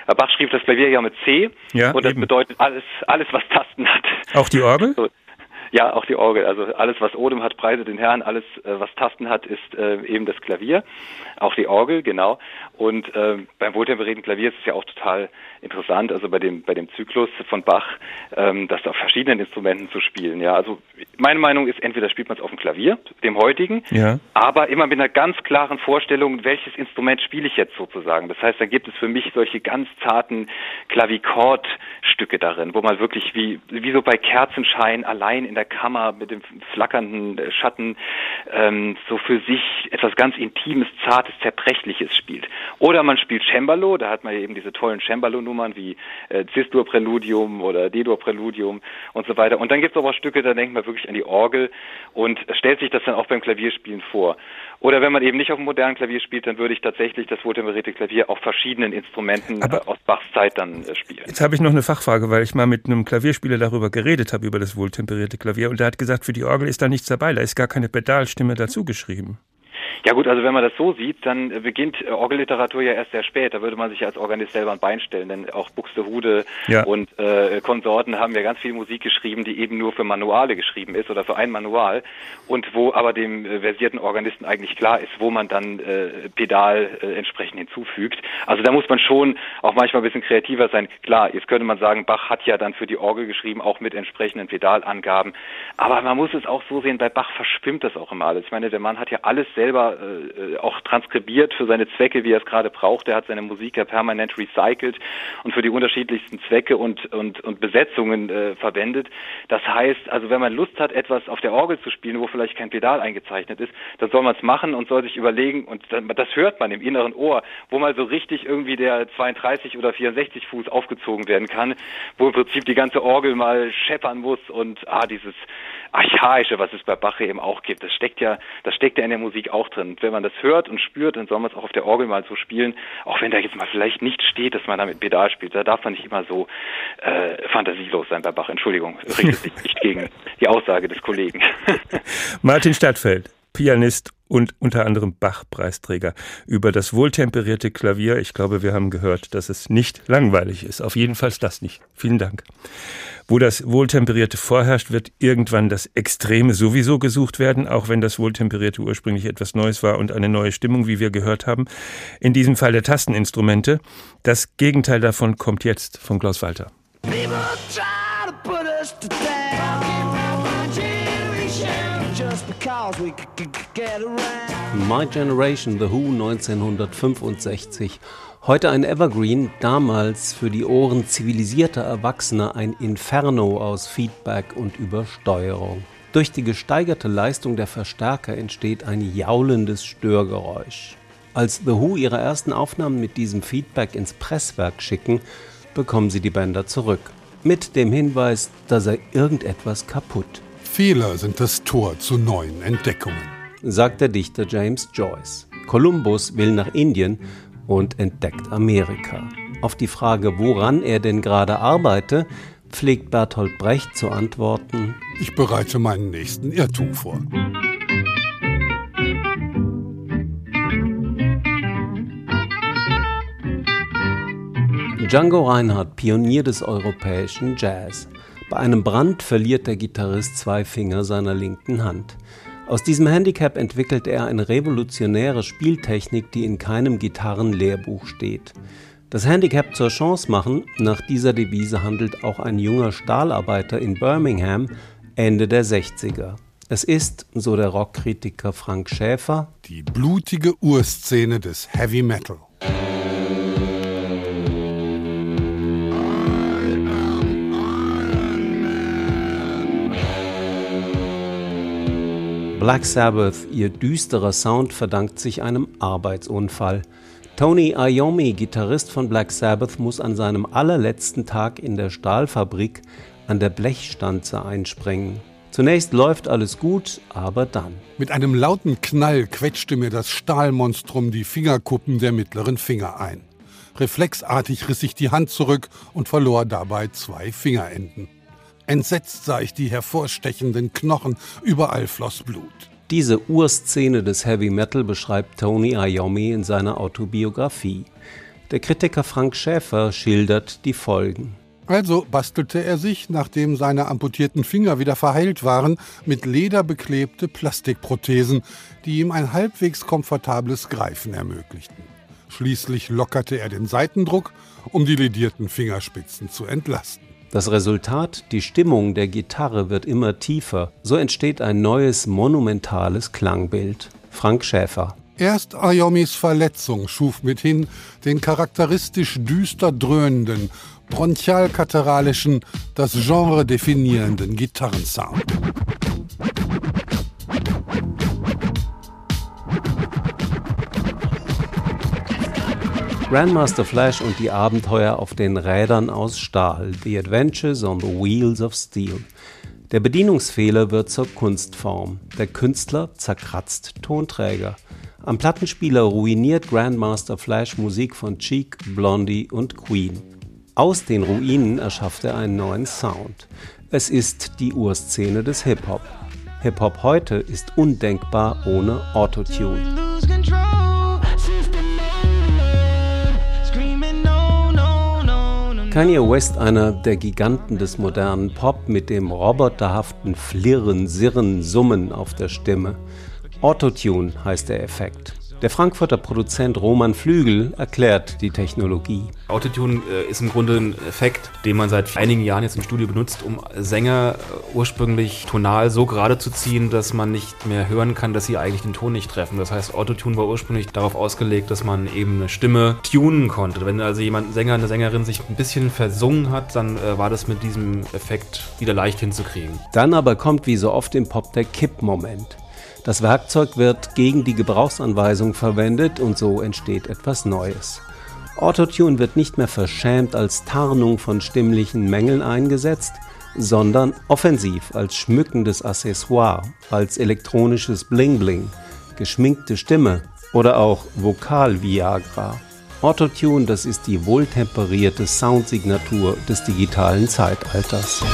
Bach schrieb das Klavier ja mit C ja, und das eben. bedeutet alles, alles, was Tasten hat. Auch die Orgel? So. Ja, auch die Orgel. Also alles, was Odem hat, preiset den Herrn. Alles, äh, was Tasten hat, ist äh, eben das Klavier. Auch die Orgel, genau. Und äh, beim wohltemperierten Klavier ist es ja auch total interessant, also bei dem bei dem Zyklus von Bach, ähm, das auf verschiedenen Instrumenten zu spielen. Ja, also meine Meinung ist, entweder spielt man es auf dem Klavier, dem heutigen, ja. aber immer mit einer ganz klaren Vorstellung, welches Instrument spiele ich jetzt sozusagen. Das heißt, dann gibt es für mich solche ganz zarten Klavikordstücke darin, wo man wirklich wie wie so bei Kerzenschein allein in der Kammer mit dem flackernden Schatten ähm, so für sich etwas ganz Intimes, Zartes, Zerbrechliches spielt. Oder man spielt Cembalo, da hat man eben diese tollen Cembalo-Nummern wie äh, Cis-Dur-Präludium oder D-Dur-Präludium und so weiter. Und dann gibt es aber Stücke, da denkt man wirklich an die Orgel und stellt sich das dann auch beim Klavierspielen vor. Oder wenn man eben nicht auf dem modernen Klavier spielt, dann würde ich tatsächlich das wohltemperierte Klavier auf verschiedenen Instrumenten äh, aus Bachs Zeit dann äh, spielen. Jetzt habe ich noch eine Fachfrage, weil ich mal mit einem Klavierspieler darüber geredet habe, über das wohltemperierte Klavier. Und der hat gesagt, für die Orgel ist da nichts dabei, da ist gar keine Pedalstimme dazu geschrieben. Ja gut, also wenn man das so sieht, dann beginnt Orgelliteratur ja erst sehr spät. Da würde man sich ja als Organist selber ein Bein stellen, denn auch Buxtehude ja. und äh, Konsorten haben ja ganz viel Musik geschrieben, die eben nur für Manuale geschrieben ist oder für ein Manual und wo aber dem äh, versierten Organisten eigentlich klar ist, wo man dann äh, Pedal äh, entsprechend hinzufügt. Also da muss man schon auch manchmal ein bisschen kreativer sein. Klar, jetzt könnte man sagen, Bach hat ja dann für die Orgel geschrieben, auch mit entsprechenden Pedalangaben. Aber man muss es auch so sehen, bei Bach verschwimmt das auch immer alles. Ich meine, der Mann hat ja alles selber äh, auch transkribiert für seine Zwecke, wie er es gerade braucht. Er hat seine Musik ja permanent recycelt und für die unterschiedlichsten Zwecke und und und Besetzungen äh, verwendet. Das heißt, also wenn man Lust hat, etwas auf der Orgel zu spielen, wo vielleicht kein Pedal eingezeichnet ist, dann soll man es machen und soll sich überlegen, und dann, das hört man im inneren Ohr, wo mal so richtig irgendwie der zweiunddreißig oder vierundsechzig Fuß aufgezogen werden kann, wo im Prinzip die ganze Orgel mal scheppern muss und ah, dieses Archaische, was es bei Bach eben auch gibt, das steckt ja, das steckt ja in der Musik auch drin. Und wenn man das hört und spürt, dann soll man es auch auf der Orgel mal so spielen, auch wenn da jetzt mal vielleicht nicht steht, dass man da mit Pedal spielt. Da darf man nicht immer so äh, fantasielos sein bei Bach. Entschuldigung, richtet sich nicht gegen die Aussage des Kollegen. Martin Stadtfeld, Pianist und unter anderem Bach-Preisträger, über das wohltemperierte Klavier. Ich glaube, wir haben gehört, dass es nicht langweilig ist. Auf jeden Fall das nicht. Vielen Dank. Wo das Wohltemperierte vorherrscht, wird irgendwann das Extreme sowieso gesucht werden, auch wenn das Wohltemperierte ursprünglich etwas Neues war und eine neue Stimmung, wie wir gehört haben. In diesem Fall der Tasteninstrumente. Das Gegenteil davon kommt jetzt von Klaus Walter. My Generation, The Who, neunzehnhundertfünfundsechzig. Heute ein Evergreen, damals für die Ohren zivilisierter Erwachsener ein Inferno aus Feedback und Übersteuerung. Durch die gesteigerte Leistung der Verstärker entsteht ein jaulendes Störgeräusch. Als The Who ihre ersten Aufnahmen mit diesem Feedback ins Presswerk schicken, bekommen sie die Bänder zurück. Mit dem Hinweis, da sei irgendetwas kaputt. Fehler sind das Tor zu neuen Entdeckungen, sagt der Dichter James Joyce. Kolumbus will nach Indien und entdeckt Amerika. Auf die Frage, woran er denn gerade arbeite, pflegt Bertolt Brecht zu antworten: Ich bereite meinen nächsten Irrtum vor. Django Reinhardt, Pionier des europäischen Jazz. Bei einem Brand verliert der Gitarrist zwei Finger seiner linken Hand. Aus diesem Handicap entwickelt er eine revolutionäre Spieltechnik, die in keinem Gitarrenlehrbuch steht. Das Handicap zur Chance machen, nach dieser Devise handelt auch ein junger Stahlarbeiter in Birmingham Ende der sechziger. Es ist, so der Rockkritiker Frank Schäfer, die blutige Urszene des Heavy Metal. Black Sabbath, ihr düsterer Sound verdankt sich einem Arbeitsunfall. Tony Iommi, Gitarrist von Black Sabbath, muss an seinem allerletzten Tag in der Stahlfabrik an der Blechstanze einspringen. Zunächst läuft alles gut, aber dann. Mit einem lauten Knall quetschte mir das Stahlmonstrum die Fingerkuppen der mittleren Finger ein. Reflexartig riss ich die Hand zurück und verlor dabei zwei Fingerenden. Entsetzt sah ich die hervorstechenden Knochen, überall floss Blut. Diese Urszene des Heavy Metal beschreibt Tony Iommi in seiner Autobiografie. Der Kritiker Frank Schäfer schildert die Folgen. Also bastelte er sich, nachdem seine amputierten Finger wieder verheilt waren, mit Leder beklebte Plastikprothesen, die ihm ein halbwegs komfortables Greifen ermöglichten. Schließlich lockerte er den Saitendruck, um die ledierten Fingerspitzen zu entlasten. Das Resultat, die Stimmung der Gitarre wird immer tiefer. So entsteht ein neues, monumentales Klangbild. Frank Schäfer. Erst Iommis Verletzung schuf mithin den charakteristisch düster dröhnenden, bronchial-kataralischen, das Genre definierenden Gitarrensound. Grandmaster Flash und die Abenteuer auf den Rädern aus Stahl. The Adventures on the Wheels of Steel. Der Bedienungsfehler wird zur Kunstform. Der Künstler zerkratzt Tonträger. Am Plattenspieler ruiniert Grandmaster Flash Musik von Cheek, Blondie und Queen. Aus den Ruinen erschafft er einen neuen Sound. Es ist die Urszene des Hip-Hop. Hip-Hop heute ist undenkbar ohne Autotune. Kanye West, einer der Giganten des modernen Pop, mit dem roboterhaften Flirren, Sirren, Summen auf der Stimme. Autotune heißt der Effekt. Der Frankfurter Produzent Roman Flügel erklärt die Technologie. Autotune äh, ist im Grunde ein Effekt, den man seit einigen Jahren jetzt im Studio benutzt, um Sänger äh, ursprünglich tonal so gerade zu ziehen, dass man nicht mehr hören kann, dass sie eigentlich den Ton nicht treffen. Das heißt, Autotune war ursprünglich darauf ausgelegt, dass man eben eine Stimme tunen konnte. Wenn also jemand, ein Sänger, eine Sängerin sich ein bisschen versungen hat, dann äh, war das mit diesem Effekt wieder leicht hinzukriegen. Dann aber kommt wie so oft im Pop der Kippmoment. Das Werkzeug wird gegen die Gebrauchsanweisung verwendet und so entsteht etwas Neues. Autotune wird nicht mehr verschämt als Tarnung von stimmlichen Mängeln eingesetzt, sondern offensiv als schmückendes Accessoire, als elektronisches Bling-Bling, geschminkte Stimme oder auch Vokal-Viagra. Autotune, das ist die wohltemperierte Soundsignatur des digitalen Zeitalters.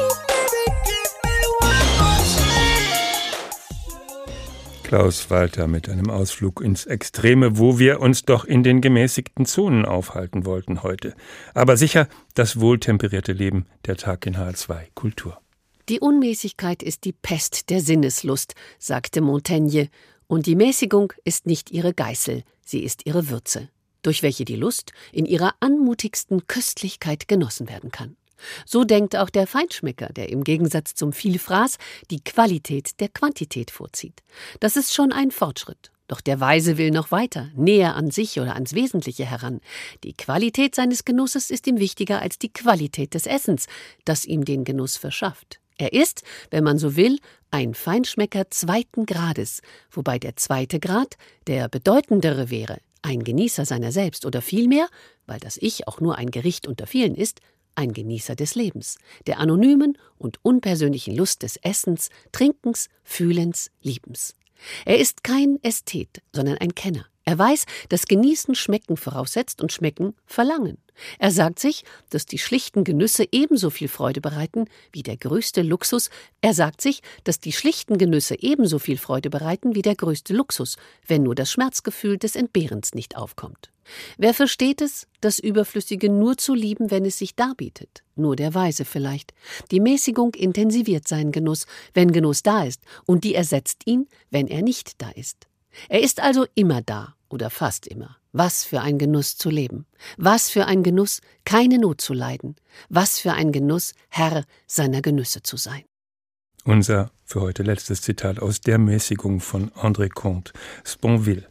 Klaus Walter mit einem Ausflug ins Extreme, wo wir uns doch in den gemäßigten Zonen aufhalten wollten heute. Aber sicher das wohltemperierte Leben, der Tag in H zwei Kultur. Die Unmäßigkeit ist die Pest der Sinneslust, sagte Montaigne, und die Mäßigung ist nicht ihre Geißel, sie ist ihre Würze, durch welche die Lust in ihrer anmutigsten Köstlichkeit genossen werden kann. So denkt auch der Feinschmecker, der im Gegensatz zum Vielfraß die Qualität der Quantität vorzieht. Das ist schon ein Fortschritt. Doch der Weise will noch weiter, näher an sich oder ans Wesentliche heran. Die Qualität seines Genusses ist ihm wichtiger als die Qualität des Essens, das ihm den Genuss verschafft. Er ist, wenn man so will, ein Feinschmecker zweiten Grades, wobei der zweite Grad der bedeutendere wäre, ein Genießer seiner selbst oder vielmehr, weil das Ich auch nur ein Gericht unter vielen ist, ein Genießer des Lebens, der anonymen und unpersönlichen Lust des Essens, Trinkens, Fühlens, Liebens. Er ist kein Ästhet, sondern ein Kenner. Er weiß, dass Genießen Schmecken voraussetzt und Schmecken Verlangen. Er sagt sich, dass die schlichten Genüsse ebenso viel Freude bereiten wie der größte Luxus. Er sagt sich, dass die schlichten Genüsse ebenso viel Freude bereiten wie der größte Luxus, wenn nur das Schmerzgefühl des Entbehrens nicht aufkommt. Wer versteht es, das Überflüssige nur zu lieben, wenn es sich darbietet? Nur der Weise vielleicht. Die Mäßigung intensiviert seinen Genuss, wenn Genuss da ist, und die ersetzt ihn, wenn er nicht da ist. Er ist also immer da oder fast immer. Was für ein Genuss zu leben. Was für ein Genuss, keine Not zu leiden. Was für ein Genuss, Herr seiner Genüsse zu sein. Unser für heute letztes Zitat aus der Mäßigung von André Comte, Sponville.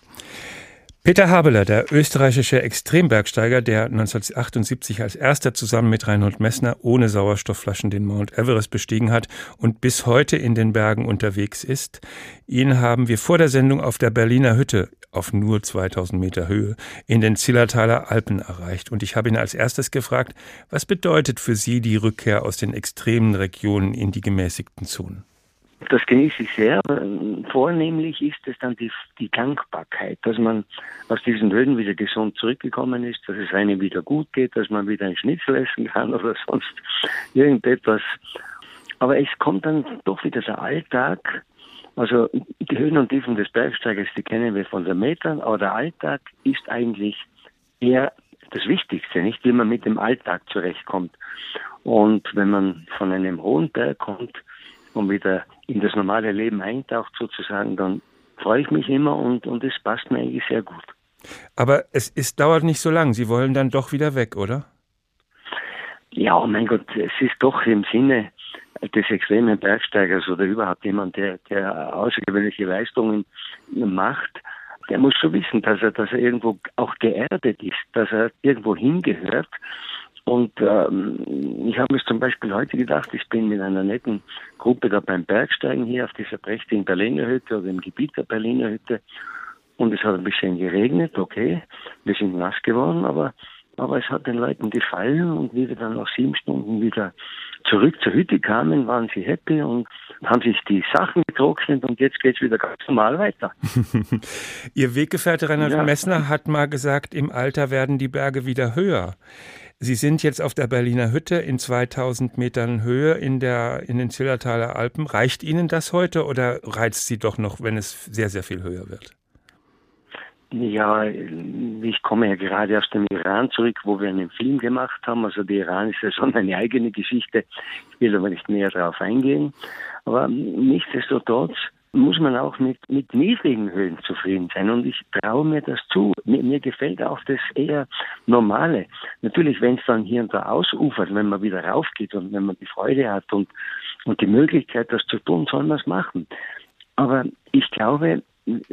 Peter Habeler, der österreichische Extrembergsteiger, der neunzehnhundertachtundsiebzig als erster zusammen mit Reinhold Messner ohne Sauerstoffflaschen den Mount Everest bestiegen hat und bis heute in den Bergen unterwegs ist. Ihn haben wir vor der Sendung auf der Berliner Hütte auf nur zweitausend Meter Höhe in den Zillertaler Alpen erreicht. Und ich habe ihn als erstes gefragt, was bedeutet für Sie die Rückkehr aus den extremen Regionen in die gemäßigten Zonen? Das genieße ich sehr. Vornehmlich ist es dann die, die Dankbarkeit, dass man aus diesen Höhen wieder gesund zurückgekommen ist, dass es einem wieder gut geht, dass man wieder ein Schnitzel essen kann oder sonst irgendetwas. Aber es kommt dann doch wieder der Alltag. Also die Höhen und Tiefen des Bergsteigers, die kennen wir von den Metern, aber der Alltag ist eigentlich eher das Wichtigste, nicht, wie man mit dem Alltag zurechtkommt. Und wenn man von einem hohen Berg kommt und wieder in das normale Leben eintaucht sozusagen, dann freue ich mich immer und, und es passt mir eigentlich sehr gut. Aber es ist, dauert nicht so lang. Sie wollen dann doch wieder weg, oder? Ja, mein Gott, es ist doch im Sinne des extremen Bergsteigers oder überhaupt jemand, der, der außergewöhnliche Leistungen macht, der muss schon wissen, dass er, dass er irgendwo auch geerdet ist, dass er irgendwo hingehört. Und ähm, ich habe mir zum Beispiel heute gedacht, ich bin mit einer netten Gruppe da beim Bergsteigen hier auf dieser prächtigen Berliner Hütte oder im Gebiet der Berliner Hütte. Und es hat ein bisschen geregnet, okay, wir sind nass geworden, aber, aber es hat den Leuten gefallen und wie wir dann nach sieben Stunden wieder zurück zur Hütte kamen, waren sie happy und haben sich die Sachen getrocknet und jetzt geht's wieder ganz normal weiter. Ihr Weggefährte Reinhard Ja. Messner hat mal gesagt, im Alter werden die Berge wieder höher. Sie sind jetzt auf der Berliner Hütte in zweitausend Metern Höhe in, der, in den Zillertaler Alpen. Reicht Ihnen das heute oder reizt Sie doch noch, wenn es sehr, sehr viel höher wird? Ja, ich komme ja gerade aus dem Iran zurück, wo wir einen Film gemacht haben. Also der Iran ist ja schon eine eigene Geschichte. Ich will aber nicht näher darauf eingehen. Aber nichtsdestotrotz muss man auch mit, mit niedrigen Höhen zufrieden sein. Und ich traue mir das zu. Mir, mir gefällt auch das eher Normale. Natürlich, wenn es dann hier und da ausufert, wenn man wieder raufgeht und wenn man die Freude hat und, und die Möglichkeit, das zu tun, soll man es machen. Aber ich glaube,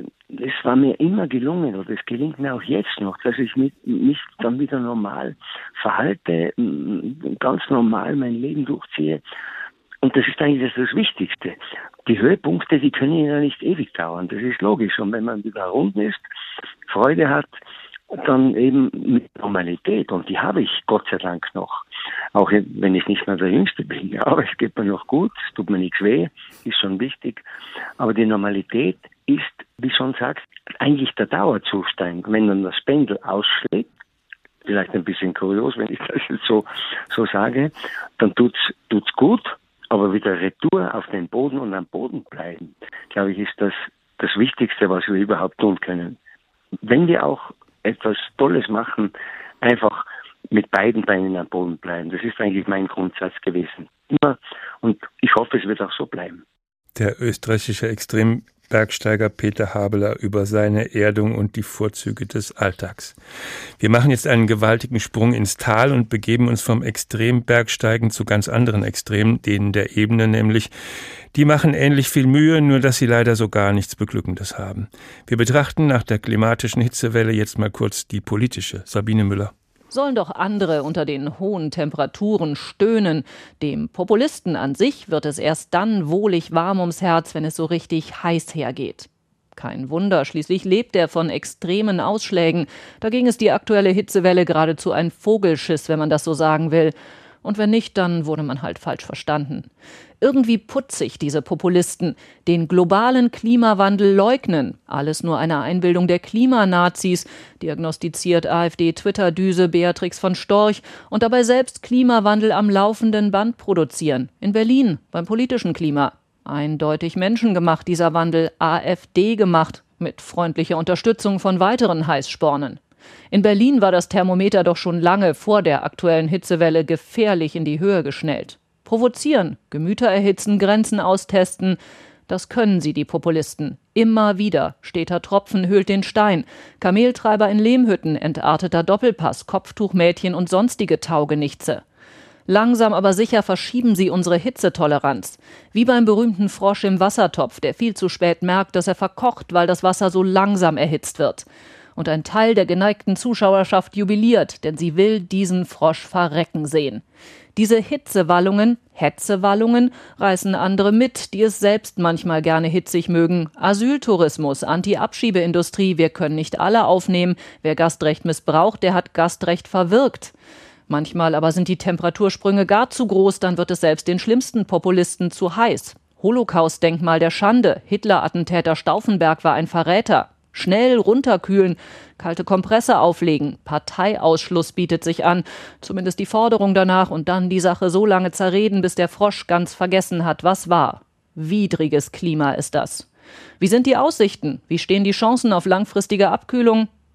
es war mir immer gelungen, oder es gelingt mir auch jetzt noch, dass ich mich, mich dann wieder normal verhalte, ganz normal mein Leben durchziehe. Und das ist eigentlich das Wichtigste. Die Höhepunkte, die können ja nicht ewig dauern, das ist logisch. Und wenn man wieder unten ist, Freude hat, dann eben mit Normalität. Und die habe ich Gott sei Dank noch. Auch wenn ich nicht mehr der Jüngste bin. Ja, aber es geht mir noch gut, es tut mir nichts weh, ist schon wichtig. Aber die Normalität ist, wie schon sagst, eigentlich der Dauerzustand. Wenn dann das Pendel ausschlägt, vielleicht ein bisschen kurios, wenn ich das jetzt so, so sage, dann tut's, tut's gut, aber wieder Retour auf den Boden und am Boden bleiben, glaube ich, ist das das Wichtigste, was wir überhaupt tun können. Wenn wir auch etwas Tolles machen, einfach mit beiden Beinen am Boden bleiben. Das ist eigentlich mein Grundsatz gewesen. Immer. Und ich hoffe, es wird auch so bleiben. Der österreichische Extrembergsteiger Peter Habeler über seine Erdung und die Vorzüge des Alltags. Wir machen jetzt einen gewaltigen Sprung ins Tal und begeben uns vom Extrembergsteigen zu ganz anderen Extremen, denen der Ebene nämlich. Die machen ähnlich viel Mühe, nur dass sie leider so gar nichts Beglückendes haben. Wir betrachten nach der klimatischen Hitzewelle jetzt mal kurz die politische. Sabine Müller. Sollen doch andere unter den hohen Temperaturen stöhnen. Dem Populisten an sich wird es erst dann wohlig warm ums Herz, wenn es so richtig heiß hergeht. Kein Wunder, schließlich lebt er von extremen Ausschlägen. Dagegen ist die aktuelle Hitzewelle geradezu ein Vogelschiss, wenn man das so sagen will. Und wenn nicht, dann wurde man halt falsch verstanden. Irgendwie putzig, diese Populisten, den globalen Klimawandel leugnen. Alles nur eine Einbildung der Klimanazis, diagnostiziert AfD-Twitter-Düse Beatrix von Storch und dabei selbst Klimawandel am laufenden Band produzieren. In Berlin, beim politischen Klima. Eindeutig menschengemacht, dieser Wandel, AfD gemacht, mit freundlicher Unterstützung von weiteren Heißspornen. In Berlin war das Thermometer doch schon lange vor der aktuellen Hitzewelle gefährlich in die Höhe geschnellt. Provozieren, Gemüter erhitzen, Grenzen austesten, das können sie, die Populisten. Immer wieder. Steter Tropfen höhlt den Stein. Kameltreiber in Lehmhütten, entarteter Doppelpass, Kopftuchmädchen und sonstige Taugenichtse. Langsam aber sicher verschieben sie unsere Hitzetoleranz. Wie beim berühmten Frosch im Wassertopf, der viel zu spät merkt, dass er verkocht, weil das Wasser so langsam erhitzt wird. Und ein Teil der geneigten Zuschauerschaft jubiliert, denn sie will diesen Frosch verrecken sehen. Diese Hitzewallungen, Hetzewallungen, reißen andere mit, die es selbst manchmal gerne hitzig mögen. Asyltourismus, Anti-Abschiebeindustrie, wir können nicht alle aufnehmen. Wer Gastrecht missbraucht, der hat Gastrecht verwirkt. Manchmal aber sind die Temperatursprünge gar zu groß, dann wird es selbst den schlimmsten Populisten zu heiß. Holocaust-Denkmal der Schande, Hitler-Attentäter Stauffenberg war ein Verräter. Schnell runterkühlen, kalte Kompresse auflegen, Parteiausschluss bietet sich an, zumindest die Forderung danach und dann die Sache so lange zerreden, bis der Frosch ganz vergessen hat, was war. Widriges Klima ist das. Wie sind die Aussichten? Wie stehen die Chancen auf langfristige Abkühlung?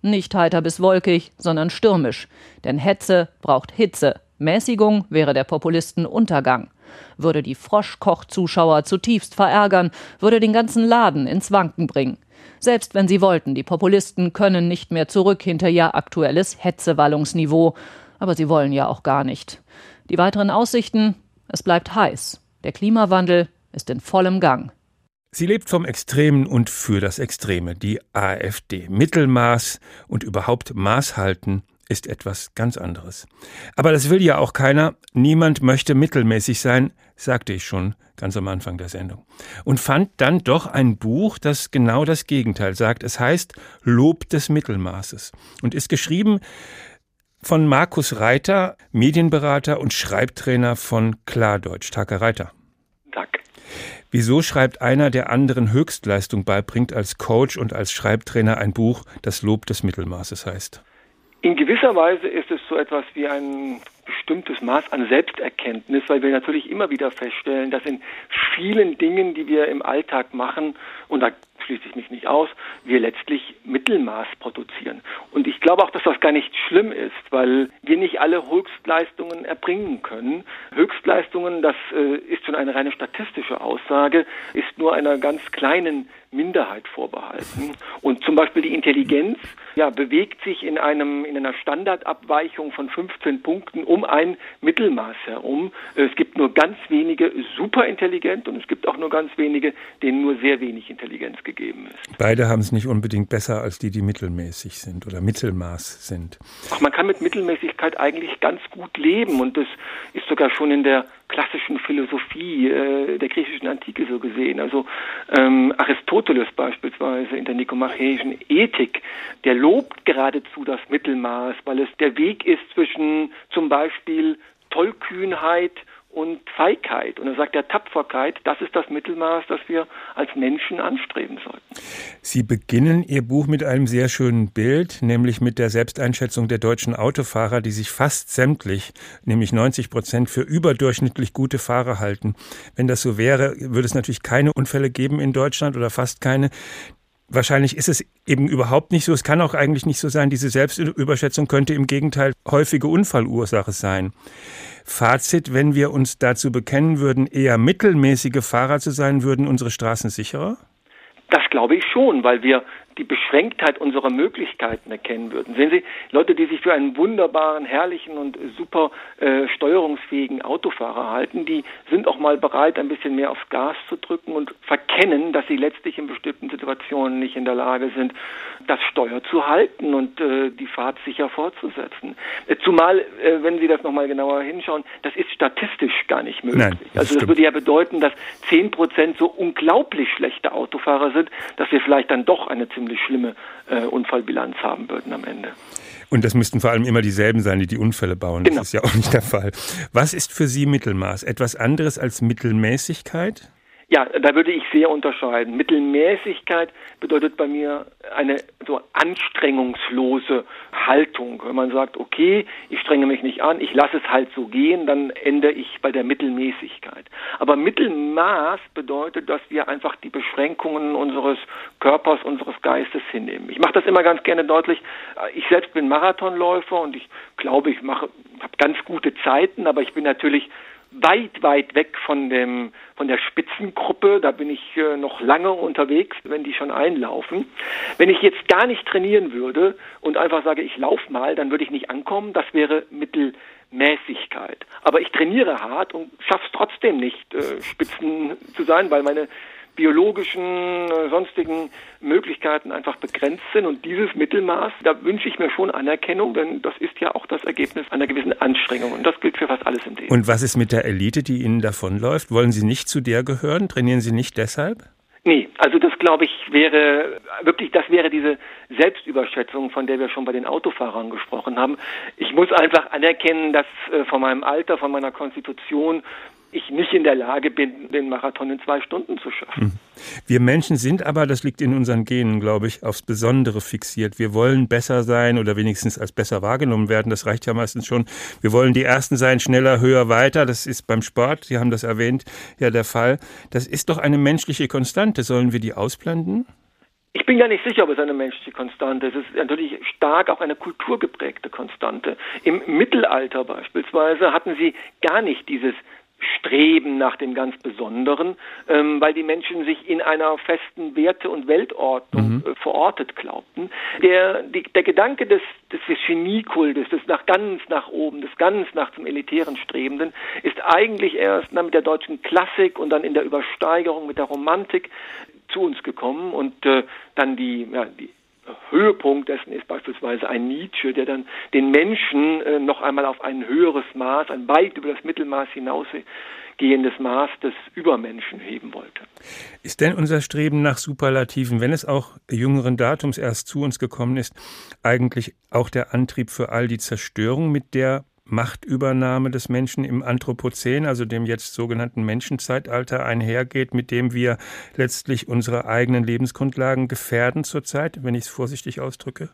Nicht heiter bis wolkig, sondern stürmisch. Denn Hetze braucht Hitze. Mäßigung wäre der Populisten Untergang. Würde die Froschkoch-Zuschauer zutiefst verärgern, würde den ganzen Laden ins Wanken bringen. Selbst wenn sie wollten, die Populisten können nicht mehr zurück hinter ihr aktuelles Hetzewallungsniveau. Aber sie wollen ja auch gar nicht. Die weiteren Aussichten? Es bleibt heiß. Der Klimawandel ist in vollem Gang. Sie lebt vom Extremen und für das Extreme, die AfD. Mittelmaß und überhaupt Maß halten ist etwas ganz anderes. Aber das will ja auch keiner. Niemand möchte mittelmäßig sein, sagte ich schon ganz am Anfang der Sendung. Und fand dann doch ein Buch, das genau das Gegenteil sagt. Es heißt Lob des Mittelmaßes und ist geschrieben von Markus Reiter, Medienberater und Schreibtrainer von Klardeutsch. Tag, Herr Reiter. Tag. Wieso schreibt einer, der anderen Höchstleistung beibringt, als Coach und als Schreibtrainer ein Buch, das Lob des Mittelmaßes heißt? In gewisser Weise ist es so etwas wie ein bestimmtes Maß an Selbsterkenntnis, weil wir natürlich immer wieder feststellen, dass in vielen Dingen, die wir im Alltag machen, und da schließe ich mich nicht aus, wir letztlich Mittelmaß produzieren. Und ich glaube auch, dass das gar nicht schlimm ist, weil wir nicht alle Höchstleistungen erbringen können. Höchstleistungen, das äh, ist schon eine reine statistische Aussage, ist nur einer ganz kleinen Minderheit vorbehalten. Und zum Beispiel die Intelligenz ja, bewegt sich in einem in einer Standardabweichung von fünfzehn Punkten um ein Mittelmaß herum. Es gibt nur ganz wenige superintelligent und es gibt auch nur ganz wenige, denen nur sehr wenig Intelligenz gegeben ist. Beide haben es nicht unbedingt besser als die, die mittelmäßig sind oder Mittelmaß sind. Ach, man kann mit Mittelmäßigkeit eigentlich ganz gut leben und das ist sogar schon in der klassischen Philosophie äh, der griechischen Antike so gesehen. Also ähm, Aristoteles beispielsweise in der nikomachäischen Ethik, der lobt geradezu das Mittelmaß, weil es der Weg ist zwischen zum Beispiel Tollkühnheit und Feigheit. Und er sagt, der Tapferkeit, das ist das Mittelmaß, das wir als Menschen anstreben sollten. Sie beginnen Ihr Buch mit einem sehr schönen Bild, nämlich mit der Selbsteinschätzung der deutschen Autofahrer, die sich fast sämtlich, nämlich neunzig Prozent, für überdurchschnittlich gute Fahrer halten. Wenn das so wäre, würde es natürlich keine Unfälle geben in Deutschland oder fast keine. Wahrscheinlich ist es eben überhaupt nicht so. Es kann auch eigentlich nicht so sein. Diese Selbstüberschätzung könnte im Gegenteil häufige Unfallursache sein. Fazit, wenn wir uns dazu bekennen würden, eher mittelmäßige Fahrer zu sein, würden unsere Straßen sicherer? Das glaube ich schon, weil wir die Beschränktheit unserer Möglichkeiten erkennen würden. Sehen Sie, Leute, die sich für einen wunderbaren, herrlichen und super äh, steuerungsfähigen Autofahrer halten, die sind auch mal bereit, ein bisschen mehr aufs Gas zu drücken und verkennen, dass sie letztlich in bestimmten Situationen nicht in der Lage sind, das Steuer zu halten und äh, die Fahrt sicher fortzusetzen. Äh, zumal, äh, wenn Sie das nochmal genauer hinschauen, das ist statistisch gar nicht möglich. Nein, das also das würde ja bedeuten, dass zehn Prozent so unglaublich schlechte Autofahrer sind, dass wir vielleicht dann doch eine ziemlich schlimme äh, Unfallbilanz haben würden am Ende. Und das müssten vor allem immer dieselben sein, die die Unfälle bauen. Genau. Das ist ja auch nicht der Fall. Was ist für Sie Mittelmaß? Etwas anderes als Mittelmäßigkeit? Ja, da würde ich sehr unterscheiden. Mittelmäßigkeit bedeutet bei mir eine so anstrengungslose Haltung. Wenn man sagt, okay, ich strenge mich nicht an, ich lasse es halt so gehen, dann ende ich bei der Mittelmäßigkeit. Aber Mittelmaß bedeutet, dass wir einfach die Beschränkungen unseres Körpers, unseres Geistes hinnehmen. Ich mache das immer ganz gerne deutlich. Ich selbst bin Marathonläufer und ich glaube, ich mache, habe ganz gute Zeiten, aber ich bin natürlich weit, weit weg von dem, von der Spitzengruppe. Da bin ich äh, noch lange unterwegs, wenn die schon einlaufen. Wenn ich jetzt gar nicht trainieren würde und einfach sage, ich laufe mal, dann würde ich nicht ankommen. Das wäre Mittelmäßigkeit. Aber ich trainiere hart und schaffe es trotzdem nicht, äh, Spitzen zu sein, weil meine biologischen, äh, sonstigen Möglichkeiten einfach begrenzt sind. Und dieses Mittelmaß, da wünsche ich mir schon Anerkennung, denn das ist ja auch das Ergebnis einer gewissen Anstrengung. Und das gilt für fast alles im Leben. Und was ist mit der Elite, die Ihnen davonläuft? Wollen Sie nicht zu der gehören? Trainieren Sie nicht deshalb? Nee, also das glaube ich wäre wirklich, das wäre diese Selbstüberschätzung, von der wir schon bei den Autofahrern gesprochen haben. Ich muss einfach anerkennen, dass äh, von meinem Alter, von meiner Konstitution ich nicht in der Lage bin, den Marathon in zwei Stunden zu schaffen. Wir Menschen sind aber, das liegt in unseren Genen, glaube ich, aufs Besondere fixiert. Wir wollen besser sein oder wenigstens als besser wahrgenommen werden. Das reicht ja meistens schon. Wir wollen die Ersten sein, schneller, höher, weiter. Das ist beim Sport, Sie haben das erwähnt, ja der Fall. Das ist doch eine menschliche Konstante. Sollen wir die ausblenden? Ich bin gar nicht sicher, ob es eine menschliche Konstante ist. Es ist natürlich stark auch eine kulturgeprägte Konstante. Im Mittelalter beispielsweise hatten sie gar nicht dieses Streben nach dem ganz Besonderen, ähm, weil die Menschen sich in einer festen Werte- und Weltordnung mhm. äh, verortet glaubten. Der, die, der Gedanke des, des Geniekultes, des nach ganz nach oben, des ganz nach zum elitären Strebenden, ist eigentlich erst na, mit der deutschen Klassik und dann in der Übersteigerung mit der Romantik zu uns gekommen und äh, dann die, ja, die Höhepunkt dessen ist beispielsweise ein Nietzsche, der dann den Menschen äh, noch einmal auf ein höheres Maß, ein weit über das Mittelmaß hinausgehendes Maß des Übermenschen heben wollte. Ist denn unser Streben nach Superlativen, wenn es auch jüngeren Datums erst zu uns gekommen ist, eigentlich auch der Antrieb für all die Zerstörung, mit der Machtübernahme des Menschen im Anthropozän, also dem jetzt sogenannten Menschenzeitalter, einhergeht, mit dem wir letztlich unsere eigenen Lebensgrundlagen gefährden zurzeit, wenn ich es vorsichtig ausdrücke?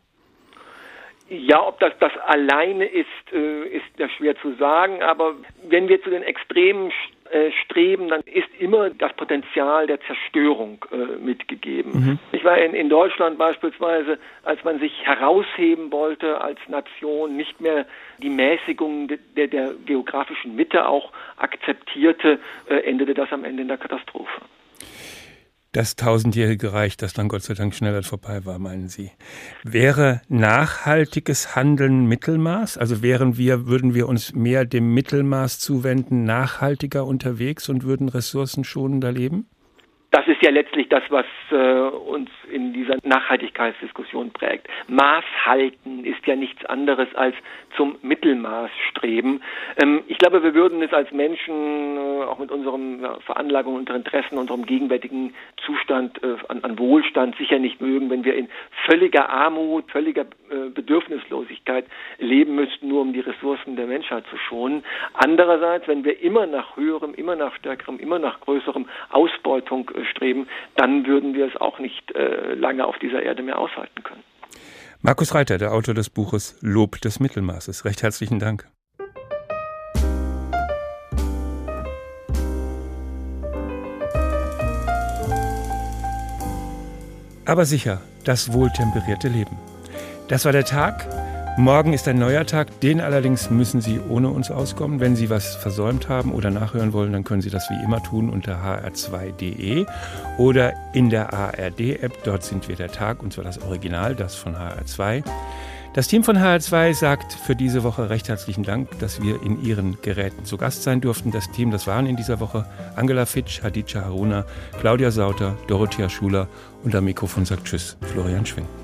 Ja, ob das das alleine ist, äh, ist ja schwer zu sagen, aber wenn wir zu den Extremen äh, streben, dann ist immer das Potenzial der Zerstörung äh, mitgegeben. Mhm. Ich war in, in Deutschland beispielsweise, als man sich herausheben wollte als Nation, nicht mehr die Mäßigung de, der, der geografischen Mitte auch akzeptierte, äh, endete das am Ende in der Katastrophe. Das tausendjährige Reich, das dann Gott sei Dank schneller vorbei war, meinen Sie. Wäre nachhaltiges Handeln Mittelmaß? Also wären wir, würden wir uns mehr dem Mittelmaß zuwenden, nachhaltiger unterwegs und würden ressourcenschonender leben? Das ist ja letztlich das, was äh, uns in dieser Nachhaltigkeitsdiskussion prägt. Maß halten ist ja nichts anderes als zum Mittelmaß streben. Ähm, ich glaube, wir würden es als Menschen, äh, auch mit unseren ja, Veranlagungen, unseren Interessen, unserem gegenwärtigen Zustand äh, an, an Wohlstand sicher nicht mögen, wenn wir in völliger Armut, völliger äh, Bedürfnislosigkeit leben müssten, nur um die Ressourcen der Menschheit zu schonen. Andererseits, wenn wir immer nach höherem, immer nach stärkerem, immer nach größerem Ausbeutung äh, streben, dann würden wir es auch nicht äh, lange auf dieser Erde mehr aushalten können. Markus Reiter, der Autor des Buches Lob des Mittelmaßes. Recht herzlichen Dank. Aber sicher, das wohltemperierte Leben. Das war der Tag. Morgen ist ein neuer Tag, den allerdings müssen Sie ohne uns auskommen. Wenn Sie was versäumt haben oder nachhören wollen, dann können Sie das wie immer tun unter h r zwei punkt d e oder in der A R D-App. Dort sind wir der Tag, und zwar das Original, das von H R zwei. Das Team von H R zwei sagt für diese Woche recht herzlichen Dank, dass wir in Ihren Geräten zu Gast sein durften. Das Team, das waren in dieser Woche Angela Fitsch, Hadija Haruna, Claudia Sauter, Dorothea Schuler und am Mikrofon sagt Tschüss, Florian Schwing.